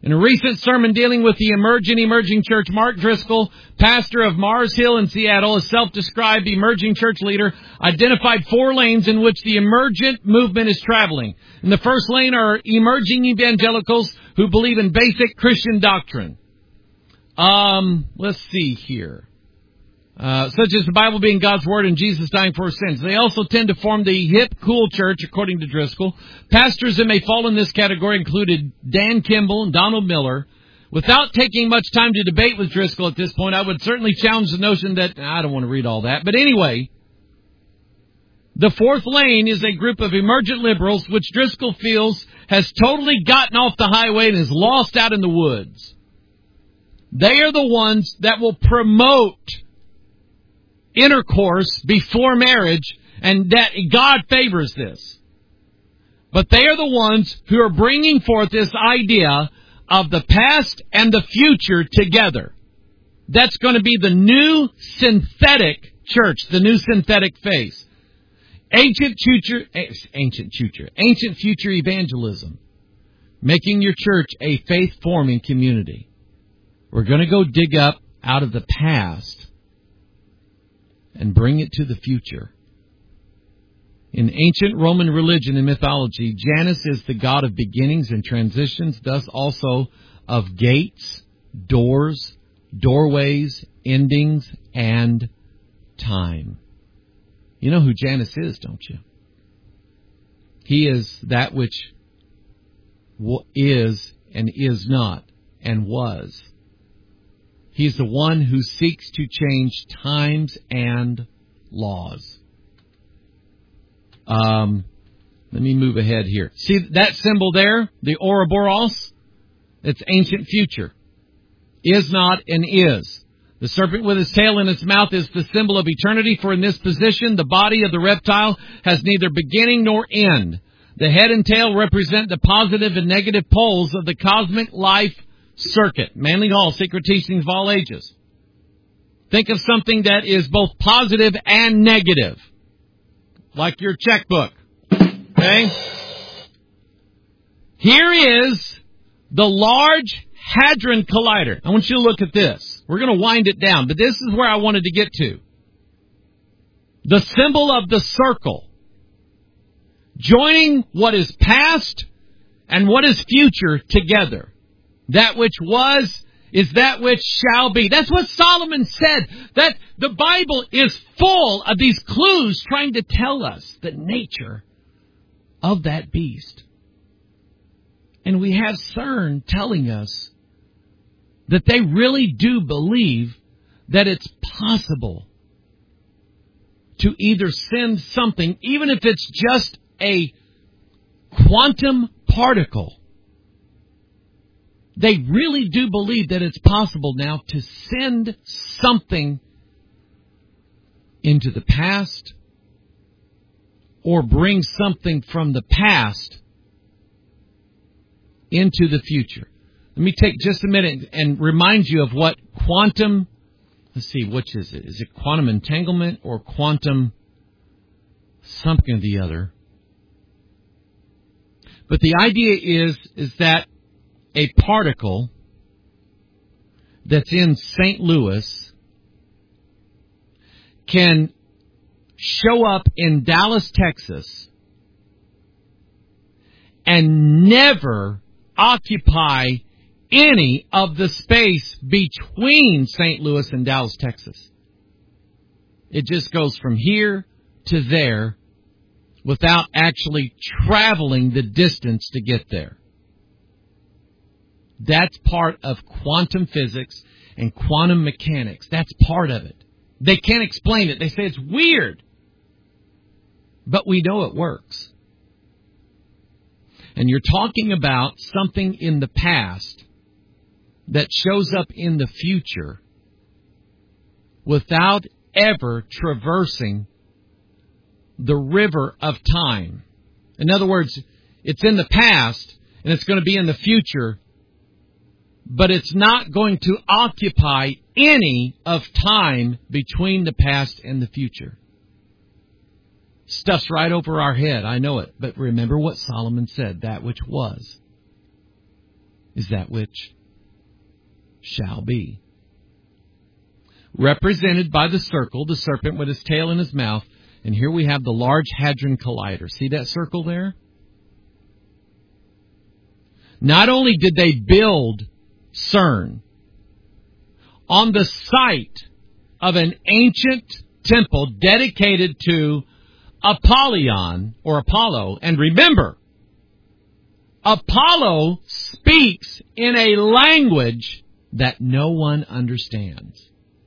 In a recent sermon dealing with the emerging, emerging church, Mark Driscoll, pastor of Mars Hill in Seattle, a self-described emerging church leader, identified four lanes in which the emergent movement is traveling. In the first lane are emerging evangelicals who believe in basic Christian doctrine. Um, let's see here. Uh, such as the Bible being God's Word and Jesus dying for our sins. They also tend to form the hip, cool church, according to Driscoll. Pastors that may fall in this category included Dan Kimball and Donald Miller. Without taking much time to debate with Driscoll at this point, I would certainly challenge the notion that, I don't want to read all that, but anyway, the fourth lane is a group of emergent liberals which Driscoll feels has totally gotten off the highway and is lost out in the woods. They are the ones that will promote intercourse before marriage, and that God favors this. But they are the ones who are bringing forth this idea of the past and the future together. That's going to be the new synthetic church, the new synthetic face. Ancient future, ancient future, ancient future evangelism, making your church a faith-forming community. We're going to go dig up out of the past and bring it to the future. In ancient Roman religion and mythology, Janus is the god of beginnings and transitions, thus also of gates, doors, doorways, endings, and time. You know who Janus is, don't you? He is that which is and is not and was. He's the one who seeks to change times and laws. Um, let me move ahead here. See that symbol there? The Ouroboros? It's ancient future. Is not and is. The serpent with his tail in its mouth is the symbol of eternity, for in this position the body of the reptile has neither beginning nor end. The head and tail represent the positive and negative poles of the cosmic life circuit. Manly Hall, Secret Teachings of All Ages. Think of something that is both positive and negative. Like your checkbook. Okay? Here is the Large Hadron Collider. I want you to look at this. We're going to wind it down, but this is where I wanted to get to. The symbol of the circle. Joining what is past and what is future together. That which was is that which shall be. That's what Solomon said. That the Bible is full of these clues trying to tell us the nature of that beast. And we have CERN telling us that they really do believe that it's possible to either send something, even if it's just a quantum particle. They really do believe that it's possible now to send something into the past or bring something from the past into the future. Let me take just a minute and remind you of what quantum, let's see, which is it? Is it quantum entanglement or quantum something or the other? But the idea is, is that a particle that's in Saint Louis can show up in Dallas, Texas, and never occupy any of the space between Saint Louis and Dallas, Texas. It just goes from here to there without actually traveling the distance to get there. That's part of quantum physics and quantum mechanics. That's part of it. They can't explain it. They say it's weird. But we know it works. And you're talking about something in the past that shows up in the future without ever traversing the river of time. In other words, it's in the past and it's going to be in the future, but it's not going to occupy any of time between the past and the future. Stuff's right over our head, I know it. But remember what Solomon said, that which was. is that which shall be. Represented by the circle, the serpent with his tail in his mouth. And here we have the Large Hadron Collider. See that circle there? Not only did they build CERN on the site of an ancient temple dedicated to Apollyon or Apollo. And remember, Apollo speaks in a language that no one understands.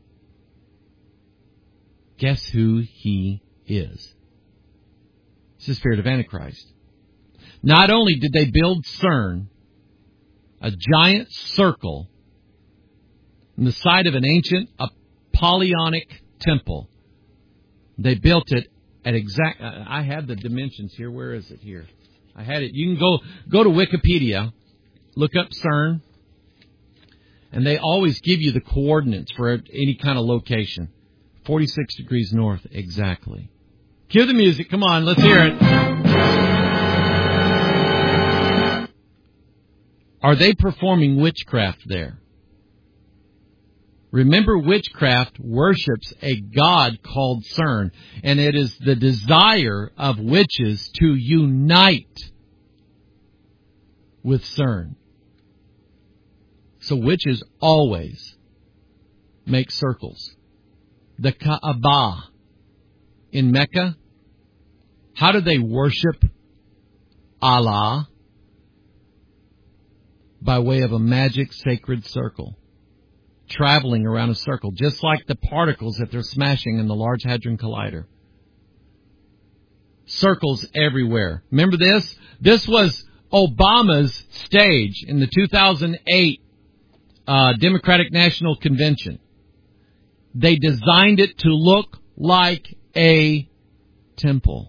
Guess who he is? It's the spirit of Antichrist. Not only did they build CERN, a giant circle, on the site of an ancient Apollonic temple, they built it at exact... I have the dimensions here. Where is it here? I had it. You can go go to Wikipedia, look up CERN, and they always give you the coordinates for any kind of location. forty-six degrees north, exactly. Cue the music. Come on, let's hear it. Are they performing witchcraft there? Remember, witchcraft worships a god called CERN, and it is the desire of witches to unite with CERN. So witches always make circles. The Kaaba in Mecca, how do they worship Allah? By way of a magic sacred circle, traveling around a circle, just like the particles that they're smashing in the Large Hadron Collider. Circles everywhere. Remember this? This was Obama's stage in the two thousand eight uh, Democratic National Convention. They designed it to look like a temple,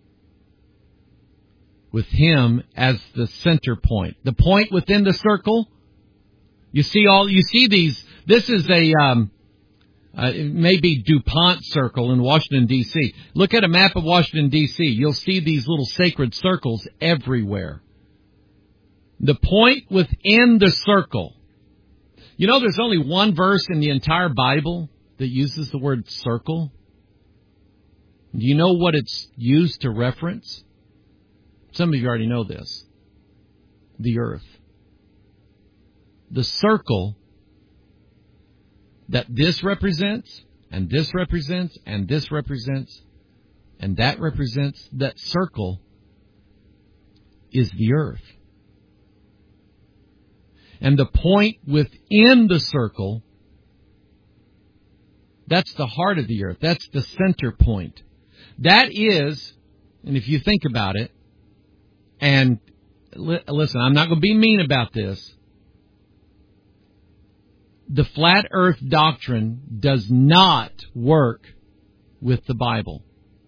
with him as the center point. The point within the circle, you see all, you see these, this is a, um, uh, it may be DuPont Circle in Washington, D C Look at a map of Washington, D C You'll see these little sacred circles everywhere. The point within the circle. You know, there's only one verse in the entire Bible that uses the word circle. Do you know what it's used to reference? Some of you already know this. The earth. The circle that this represents, and this represents, and this represents, and that represents, that circle is the earth. And the point within the circle, that's the heart of the earth. That's the center point. That is, and if you think about it, and li- listen, I'm not going to be mean about this. The flat earth doctrine does not work with the Bible.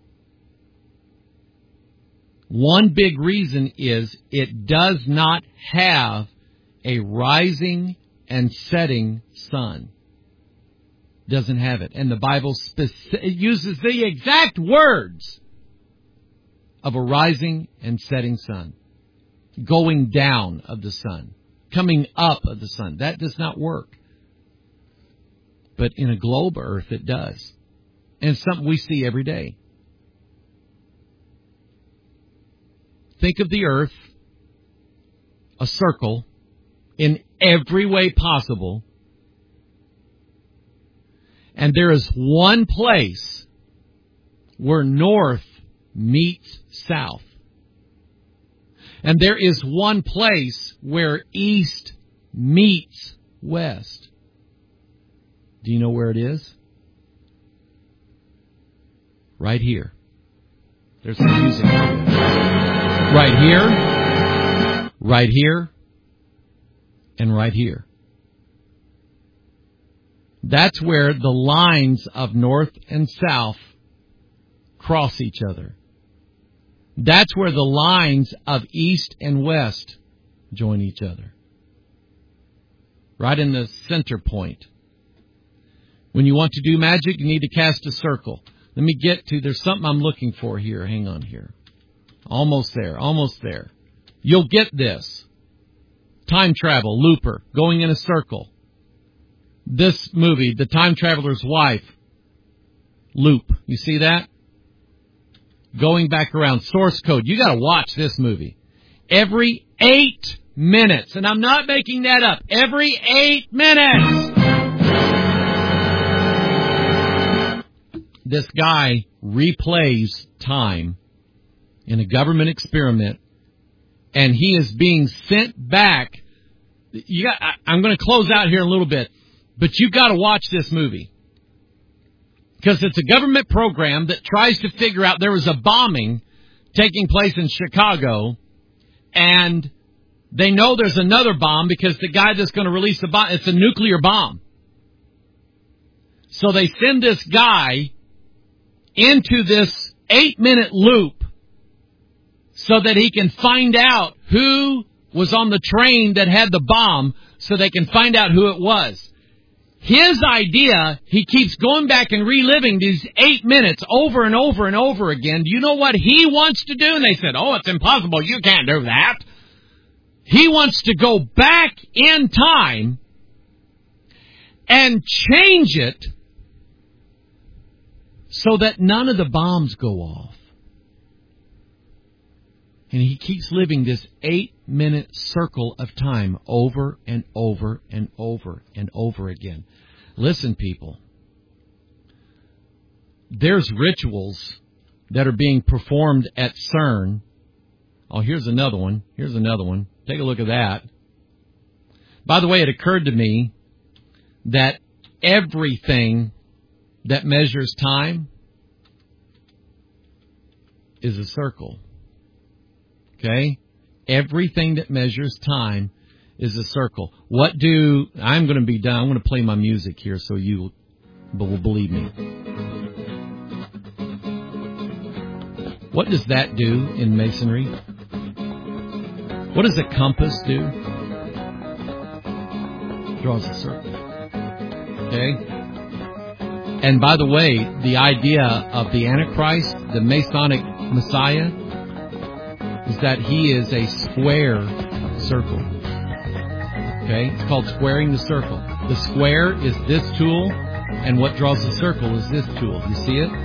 One big reason is it does not have a rising and setting sun. Doesn't have it. And the Bible speci- it uses the exact words of a rising and setting sun. Going down of the sun. Coming up of the sun. That does not work. But in a globe earth, it does. And it's something we see every day. Think of the earth, a circle, in every way possible. And there is one place where north meets south. And there is one place where east meets west. Do you know where it is? Right here. There's some music. Right here, right here, and right here. That's where the lines of north and south cross each other. That's where the lines of east and west join each other. Right in the center point. When you want to do magic, you need to cast a circle. Let me get to, there's something I'm looking for here. Hang on here. Almost there, almost there. You'll get this. time travel, Looper, going in a circle. This movie, The Time Traveler's Wife, Loop. You see that? Going back around. Source Code. You got to watch this movie. Every eight minutes. And I'm not making that up. Every eight minutes. This guy replays time in a government experiment, and he is being sent back. You got, I, I'm going to close out here in a little bit, but you got to watch this movie. Because it's a government program that tries to figure out, there was a bombing taking place in Chicago, and they know there's another bomb because the guy that's going to release the bomb, it's a nuclear bomb. So they send this guy into this eight-minute loop so that he can find out who was on the train that had the bomb, so they can find out who it was. His idea, he keeps going back and reliving these eight minutes over and over and over again. Do you know what he wants to do? And they said, oh, it's impossible. You can't do that. He wants to go back in time and change it so that none of the bombs go off. And he keeps living this eight-minute circle of time over and over and over and over again. Listen, people. There's rituals that are being performed at CERN. Oh, here's another one. Here's another one. Take a look at that. By the way, it occurred to me that everything that measures time is a circle. Okay? Everything that measures time is a circle. What do... I'm going to be done. I'm going to play my music here so you will believe me. What does that do in masonry? What does a compass do? Draws a circle. Okay? And by the way, the idea of the Antichrist, the Masonic Messiah, is that he is a square circle. Okay? It's called squaring the circle. The square is this tool, and what draws the circle is this tool. You see it?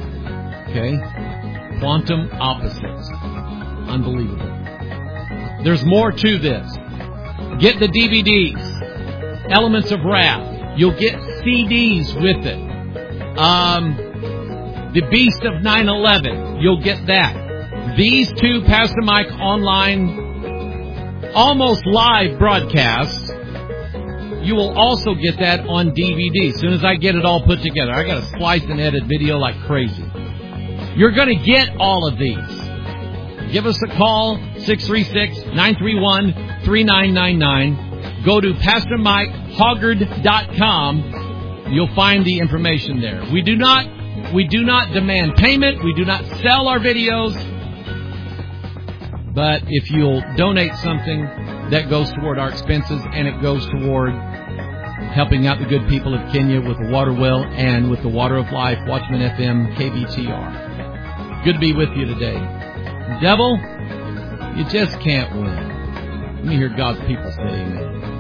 Okay? Quantum opposites. Unbelievable. There's more to this. Get the D V Ds. Elements of Wrath. You'll get C Ds with it. Um, the Beast of nine eleven. You'll get that. These two Pastor Mike online, almost live broadcasts, you will also get that on D V D. As soon as I get it all put together, I got to slice and edit video like crazy. You're going to get all of these. Give us a call, six three six, nine three one, three nine nine nine. Go to Pastor Mike Hoggard dot com. You'll find the information there. We do not, we do not demand payment. We do not sell our videos. But if you'll donate something, that goes toward our expenses, and it goes toward helping out the good people of Kenya with the water well and with the Water of Life, Watchman F M, K B T R. Good to be with you today. Devil, you just can't win. Let me hear God's people say amen.